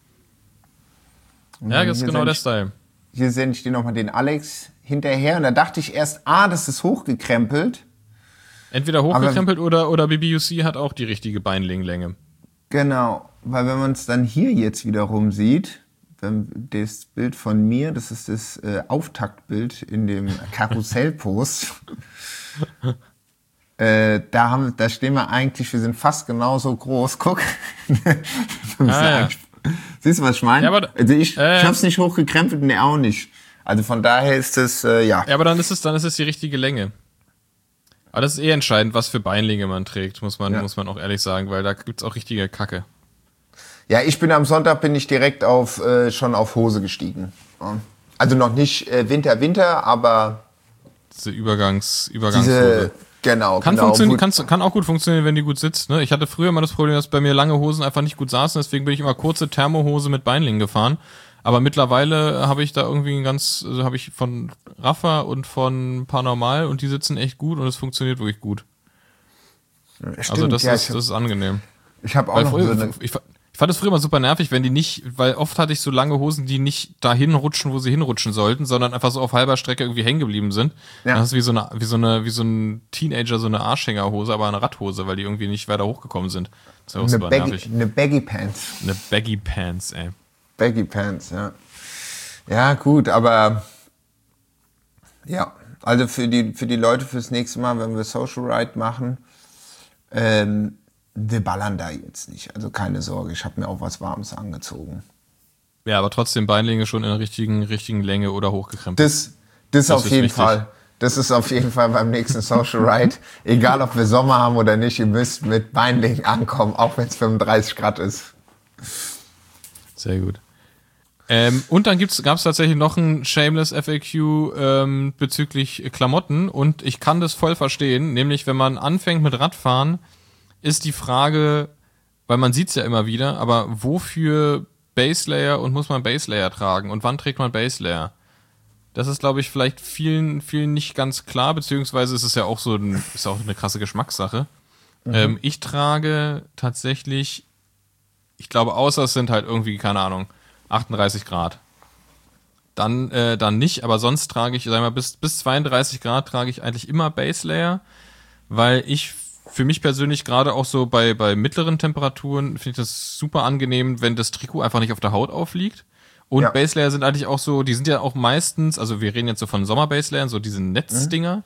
Ja, das ist genau der Style. Hier sende ich dir nochmal den Alex hinterher und da dachte ich erst, das ist hochgekrempelt. Entweder hochgekrempelt oder BBUC hat auch die richtige Beinlinglänge. Genau, weil wenn man es dann hier jetzt wiederum sieht, das Bild von mir, das ist das Auftaktbild in dem Karussellpost. Da stehen wir eigentlich, wir sind fast genauso groß. Guck. Ja. Siehst du, was ich meine? Ja, aber, also ich hab's nicht hochgekrempelt und er auch nicht. Also von daher ist es, ja. Ja, aber dann ist es die richtige Länge. Aber das ist eh entscheidend, was für Beinlinge man trägt, muss man auch ehrlich sagen, weil da gibt's auch richtige Kacke. Ja, am Sonntag direkt schon auf Hose gestiegen. Also noch nicht Winter, aber diese Übergangshose. Genau. Kann auch gut funktionieren, wenn die gut sitzt. Ne? Ich hatte früher mal das Problem, dass bei mir lange Hosen einfach nicht gut saßen, deswegen bin ich immer kurze Thermohose mit Beinlingen gefahren. Aber mittlerweile habe ich da irgendwie habe ich von Rafa und von Paranormal und die sitzen echt gut und es funktioniert wirklich gut. Stimmt, also das ist angenehm. Ich habe auch noch früher, ich fand es früher immer super nervig, wenn die nicht, weil oft hatte ich so lange Hosen, die nicht dahin rutschen, wo sie hinrutschen sollten, sondern einfach so auf halber Strecke irgendwie hängen geblieben sind. Ja. Das ist wie so ein Teenager, so eine Arschhängerhose, aber eine Radhose, weil die irgendwie nicht weiter hochgekommen sind. Das ist ja auch super nervig. Eine Baggy Pants. Eine Baggy Pants, ey. Baggy Pants, ja. Ja, gut, aber ja, also für die Leute fürs nächste Mal, wenn wir Social Ride machen, wir ballern da jetzt nicht. Also keine Sorge, ich habe mir auch was Warmes angezogen. Ja, aber trotzdem Beinlinge schon in der richtigen Länge oder hochgekrempelt. Das auf jeden Fall. Das ist auf jeden Fall beim nächsten Social Ride. Egal, ob wir Sommer haben oder nicht, ihr müsst mit Beinlingen ankommen, auch wenn es 35 Grad ist. Sehr gut. Und dann gab's tatsächlich noch ein Shameless FAQ bezüglich Klamotten und ich kann das voll verstehen, nämlich wenn man anfängt mit Radfahren, ist die Frage, weil man sieht's ja immer wieder, aber wofür Baselayer und muss man Baselayer tragen und wann trägt man Baselayer? Das ist, glaube ich, vielleicht vielen nicht ganz klar, beziehungsweise ist es ja auch ist auch eine krasse Geschmackssache. Mhm. Ich trage tatsächlich, ich glaube, außer es sind halt irgendwie, keine Ahnung, 38 Grad. Dann nicht, aber sonst trage ich, sagen wir mal, bis 32 Grad trage ich eigentlich immer Baselayer, weil ich für mich persönlich gerade auch so bei mittleren Temperaturen finde ich das super angenehm, wenn das Trikot einfach nicht auf der Haut aufliegt. Und ja. Baselayer sind eigentlich auch so, die sind ja auch meistens, also wir reden jetzt so von Sommer-Baselayern, so diese Netzdinger,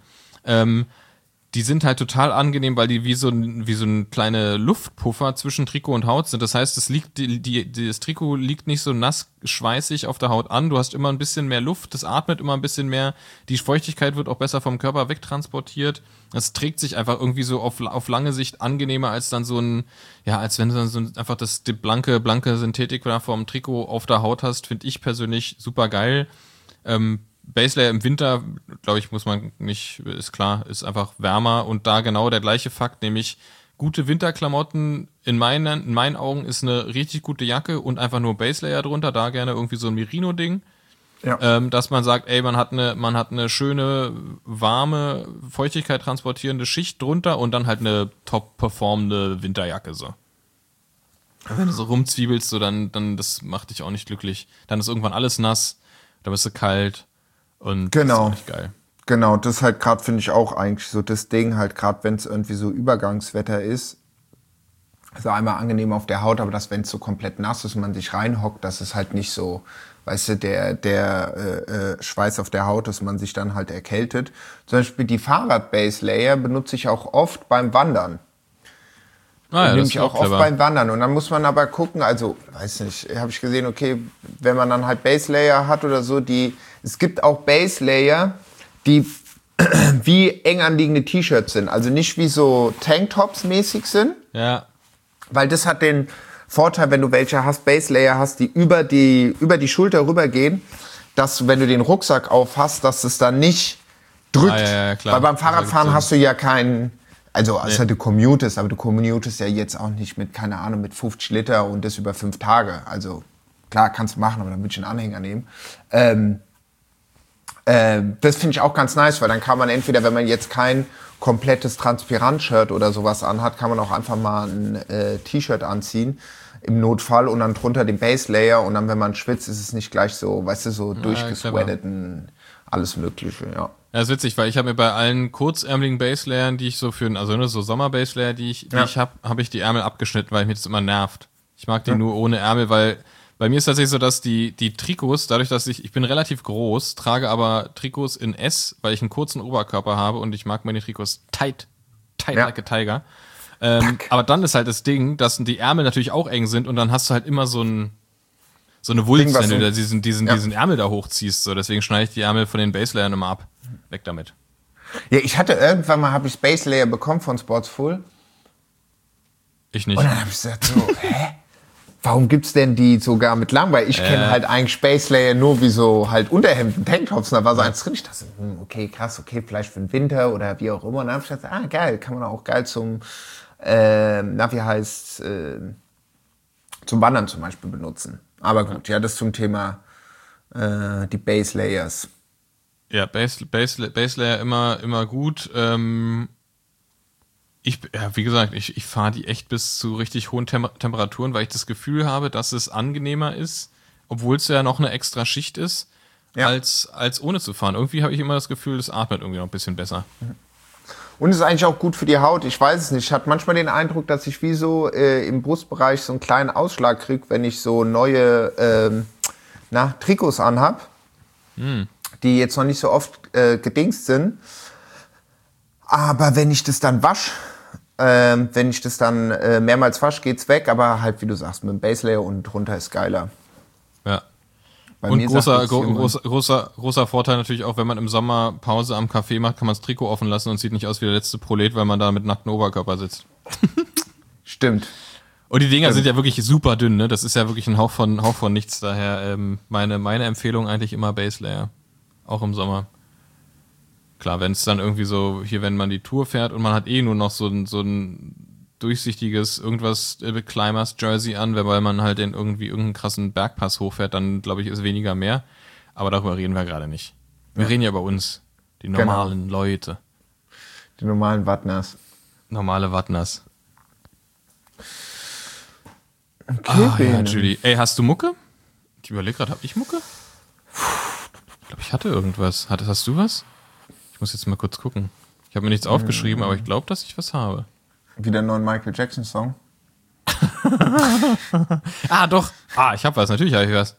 die sind halt total angenehm, weil die wie so ein kleine Luftpuffer zwischen Trikot und Haut sind. Das heißt, das Trikot liegt nicht so nass schweißig auf der Haut an. Du hast immer ein bisschen mehr Luft, das atmet immer ein bisschen mehr. Die Feuchtigkeit wird auch besser vom Körper wegtransportiert. Das trägt sich einfach irgendwie so auf lange Sicht angenehmer als dann als wenn du dann so einfach die blanke Synthetik vom Trikot auf der Haut hast, finde ich persönlich super geil. Baselayer im Winter, glaube ich, muss man nicht, ist klar, ist einfach wärmer und da genau der gleiche Fakt, nämlich gute Winterklamotten in meinen Augen ist eine richtig gute Jacke und einfach nur Baselayer drunter, da gerne irgendwie so ein Merino-Ding, ja. Dass man sagt, ey, man hat eine schöne, warme, Feuchtigkeit transportierende Schicht drunter und dann halt eine top performende Winterjacke, so. Wenn du so rumzwiebelst, so dann das macht dich auch nicht glücklich. Dann ist irgendwann alles nass, dann bist du kalt. Und genau. Das ist auch nicht geil. Genau, das ist halt gerade, finde ich auch eigentlich so das Ding, halt gerade wenn es irgendwie so Übergangswetter ist, also einmal angenehm auf der Haut, aber wenn es so komplett nass ist und man sich reinhockt, dass es halt nicht so, weißt du, der Schweiß auf der Haut ist, man sich dann halt erkältet. Zum Beispiel die Fahrrad-Base-Layer benutze ich auch oft beim Wandern. Ja, nehme ich auch oft beim Wandern. Und dann muss man aber gucken, also, weiß nicht, habe ich gesehen, okay, wenn man dann halt Baselayer hat oder so, es gibt auch Baselayer, die wie eng anliegende T-Shirts sind. Also nicht wie so Tanktops mäßig sind. Ja. Weil das hat den Vorteil, wenn du welche hast, Baselayer hast, die über die Schulter rübergehen, dass wenn du den Rucksack auf hast, dass es dann nicht drückt. Ja, klar. Weil beim Fahrradfahren hast du ja keinen... Also, außer du commutest, aber du commutest ja jetzt auch nicht mit, keine Ahnung, mit 50 Liter und das über 5 Tage. Also, klar, kannst du machen, aber dann würde ich einen Anhänger nehmen. Das finde ich auch ganz nice, weil dann kann man entweder, wenn man jetzt kein komplettes Transpirant-Shirt oder sowas anhat, kann man auch einfach mal ein T-Shirt anziehen, im Notfall, und dann drunter den Baselayer und dann, wenn man schwitzt, ist es nicht gleich so, weißt du, so durchgesweatet und alles Mögliche, ja. Ja, das ist witzig, weil ich habe mir bei allen kurzärmeligen Baselayern, die ich so also so Sommer-Baselayer, die ich habe ich die Ärmel abgeschnitten, weil mich das immer nervt. Ich mag die nur ohne Ärmel, weil bei mir ist tatsächlich so, dass die Trikots, dadurch, dass ich bin relativ groß, trage aber Trikots in S, weil ich einen kurzen Oberkörper habe und ich mag meine Trikots tight like a tiger. Aber dann ist halt das Ding, dass die Ärmel natürlich auch eng sind und dann hast du halt immer so eine Wulst, wenn du da diesen Ärmel da hochziehst. So, deswegen schneide ich die Ärmel von den Baselayern immer ab. Weg damit. Ja, ich hatte irgendwann mal, habe ich Baselayer bekommen von Sportsful. Ich nicht. Und dann habe ich gesagt so, warum gibt's denn die sogar mit lang? Weil ich kenne halt eigentlich Baselayer nur wie so halt Unterhemden, Tanktops. Und da war so eins drin. Ich dachte, okay, krass, okay, vielleicht für den Winter oder wie auch immer. Und dann habe ich gedacht, geil, kann man auch geil zum, zum Wandern zum Beispiel benutzen. Aber gut, ja, das zum Thema die Baselayers. Ja, Baselayer immer gut. Wie gesagt, ich fahre die echt bis zu richtig hohen Temperaturen, weil ich das Gefühl habe, dass es angenehmer ist, obwohl es ja noch eine extra Schicht ist, als ohne zu fahren. Irgendwie habe ich immer das Gefühl, das atmet irgendwie noch ein bisschen besser. Und es ist eigentlich auch gut für die Haut. Ich weiß es nicht. Ich hatte manchmal den Eindruck, dass ich wie so im Brustbereich so einen kleinen Ausschlag kriege, wenn ich so neue Trikots anhab, die jetzt noch nicht so oft gedingst sind. Aber wenn ich das dann wasche, mehrmals wasche, geht's weg. Aber halt, wie du sagst, mit dem Baselayer unten drunter ist geiler. Ja. Bei und mir großer Vorteil natürlich auch, wenn man im Sommer Pause am Café macht, kann man das Trikot offen lassen und sieht nicht aus wie der letzte Prolet, weil man da mit nacktem Oberkörper sitzt. Stimmt. Und die Dinger sind ja wirklich super dünn, ne? Das ist ja wirklich ein Hauch von nichts. Daher meine Empfehlung eigentlich immer Baselayer. Auch im Sommer. Klar, wenn es dann irgendwie so, hier, wenn man die Tour fährt und man hat nur noch so ein durchsichtiges irgendwas Climbers Jersey an, weil man halt irgendeinen krassen Bergpass hochfährt, dann glaube ich, ist weniger mehr. Aber darüber reden wir gerade nicht. Wir reden ja über uns, die normalen Leute. Die normalen Wattners. Normale Wattners. Okay, ja, Julie. Ey, hast du Mucke? Ich überlege gerade, hab ich Mucke? Ich glaube, ich hatte irgendwas. Hast du was? Ich muss jetzt mal kurz gucken. Ich habe mir nichts aufgeschrieben, aber ich glaube, dass ich was habe. Wieder einen neuen Michael Jackson Song? Doch. Ich habe was. Natürlich habe ich was.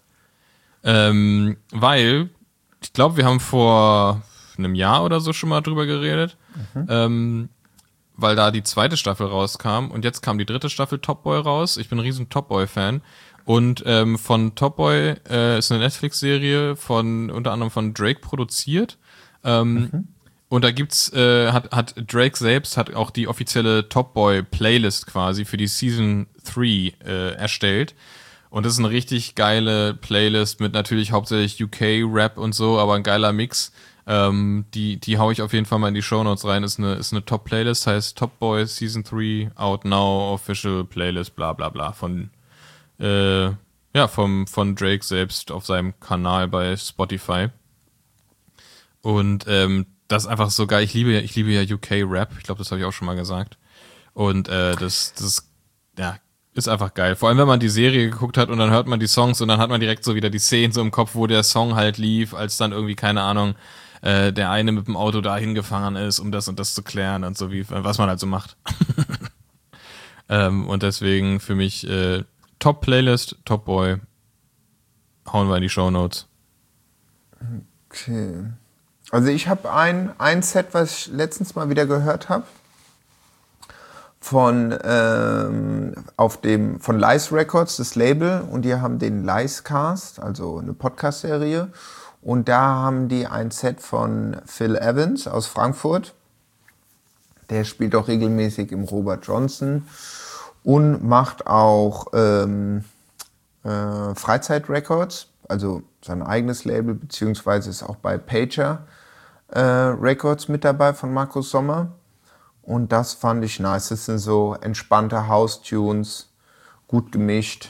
Weil, ich glaube, wir haben vor einem Jahr oder so schon mal drüber geredet. Weil da die zweite Staffel rauskam und jetzt kam die dritte Staffel Top Boy raus. Ich bin ein riesen Top Boy-Fan. Und von Top Boy ist eine Netflix-Serie unter anderem von Drake produziert. Und da gibt's, hat Drake selbst hat auch die offizielle Top Boy Playlist quasi für die Season 3 erstellt. Und das ist eine richtig geile Playlist mit natürlich hauptsächlich UK-Rap und so, aber ein geiler Mix. Die hau ich auf jeden Fall mal in die Shownotes rein. Ist eine Top-Playlist, heißt Top Boy Season 3 Out Now Official Playlist, bla bla bla. Von Drake selbst auf seinem Kanal bei Spotify. Und das ist einfach so geil. Ich liebe ja UK-Rap. Ich glaube, das habe ich auch schon mal gesagt. Und das ist einfach geil. Vor allem, wenn man die Serie geguckt hat und dann hört man die Songs und dann hat man direkt so wieder die Szenen so im Kopf, wo der Song halt lief, als dann irgendwie, keine Ahnung, der eine mit dem Auto dahin gefahren ist, um das und das zu klären und so, was man halt so macht. Und deswegen für mich Top-Playlist, Top Boy. Hauen wir in die Shownotes. Okay. Also ich habe ein Set, was ich letztens mal wieder gehört habe. Von Lice Records, das Label, und die haben den Licecast, also eine Podcast-Serie, und da haben die ein Set von Phil Evans aus Frankfurt, der spielt auch regelmäßig im Robert Johnson und macht auch Freizeit Records, also sein eigenes Label, beziehungsweise ist auch bei Pager Records mit dabei von Markus Sommer. Und das fand ich nice. Das sind so entspannte House-Tunes, gut gemischt.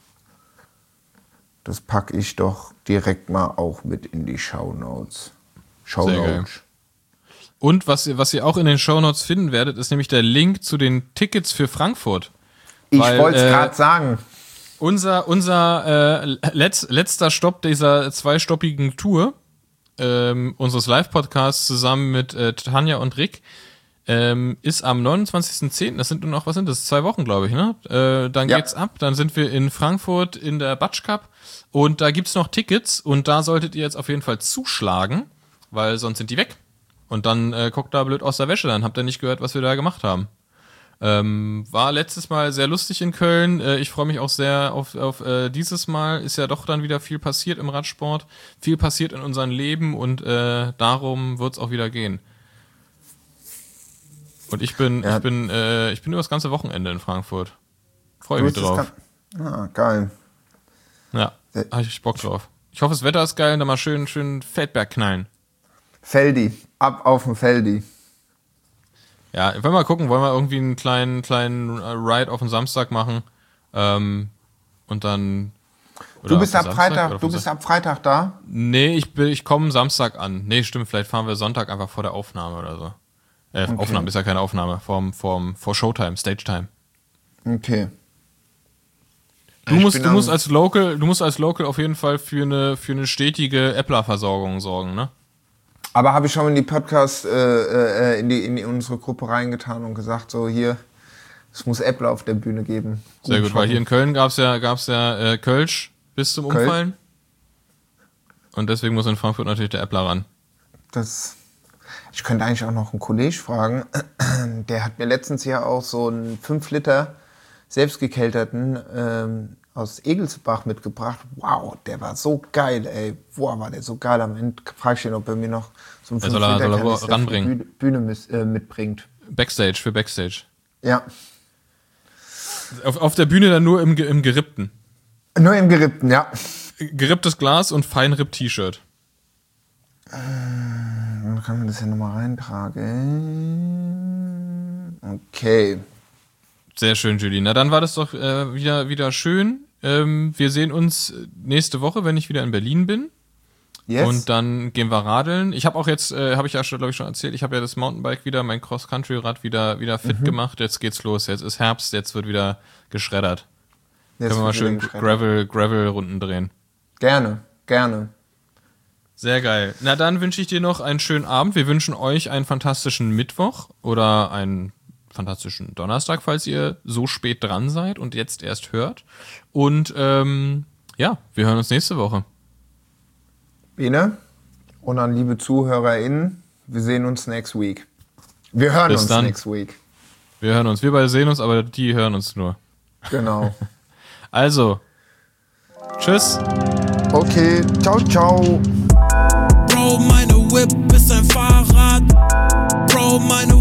Das packe ich doch direkt mal auch mit in die Shownotes. Sehr geil. Und was ihr auch in den Shownotes finden werdet, ist nämlich der Link zu den Tickets für Frankfurt. Ich wollte es gerade sagen. Unser letzter Stopp dieser zweistoppigen Tour unseres Live-Podcasts zusammen mit Tanja und Rick ist am 29.10., das sind nur noch, 2 Wochen, glaube ich, ne? Dann geht's ab, dann sind wir in Frankfurt in der Batsch Cup und da gibt's noch Tickets und da solltet ihr jetzt auf jeden Fall zuschlagen, weil sonst sind die weg. Und dann guckt da blöd aus der Wäsche, dann habt ihr nicht gehört, was wir da gemacht haben. War letztes Mal sehr lustig in Köln. Ich freue mich auch sehr auf dieses Mal. Ist ja doch dann wieder viel passiert im Radsport. Viel passiert in unserem Leben und darum wird's auch wieder gehen. Und ich bin über das ganze Wochenende in Frankfurt. Freue mich drauf. Geil. Ja, habe ich Bock drauf. Ich hoffe, das Wetter ist geil und dann mal schön Feldberg knallen. Feldi. Ab auf den Feldi. Ja, wollen wir mal gucken, wollen wir irgendwie einen kleinen Ride auf den Samstag machen. Und dann. Du bist ab Freitag da? Nee, ich komme Samstag an. Nee, stimmt, vielleicht fahren wir Sonntag einfach vor der Aufnahme oder so. Okay. Aufnahme ist ja keine Aufnahme, vor Showtime, Stage-Time. Okay. Du musst als Local auf jeden Fall für eine stetige Äppler-Versorgung sorgen, ne? Aber habe ich schon in die Podcast, in unsere Gruppe reingetan und gesagt, so hier, es muss Äppler auf der Bühne geben. Sehr gut, weil hier in Köln gab's ja Kölsch bis zum Umfallen. Und deswegen muss in Frankfurt natürlich der Äppler ran. Ich könnte eigentlich auch noch einen Kollegen fragen, der hat mir letztens ja auch so einen 5 Liter selbstgekelterten aus Egelsbach mitgebracht. Wow, der war so geil, ey. Boah, war der so geil. Am Ende frage ich ihn, ob er mir noch so einen 5 Liter ranbringen. Bühne mitbringt. Für Backstage. Ja. Auf der Bühne dann nur im Gerippten. Nur im Gerippten, ja. Geripptes Glas und Feinripp-T-Shirt. Dann kann man das ja nochmal reintragen. Okay. Sehr schön, Julie. Na, dann war das doch wieder schön. Wir sehen uns nächste Woche, wenn ich wieder in Berlin bin. Yes. Und dann gehen wir radeln. Ich habe auch jetzt, habe ich ja, glaube ich, schon erzählt, ich habe ja das Mountainbike wieder, mein Cross-Country-Rad wieder fit gemacht. Jetzt geht's los. Jetzt ist Herbst, jetzt wird wieder geschreddert. Jetzt können wir mal schön Gravel-Runden drehen. Gerne. Sehr geil. Na, dann wünsche ich dir noch einen schönen Abend. Wir wünschen euch einen fantastischen Mittwoch oder einen fantastischen Donnerstag, falls ihr so spät dran seid und jetzt erst hört. Und wir hören uns nächste Woche. Bene und an liebe ZuhörerInnen, wir sehen uns next week. Wir hören uns next week. Wir hören uns. Wir beide sehen uns, aber die hören uns nur. Genau. Also, tschüss. Okay, ciao. Bro, meine Whip ist ein Fahrrad. Bro, meine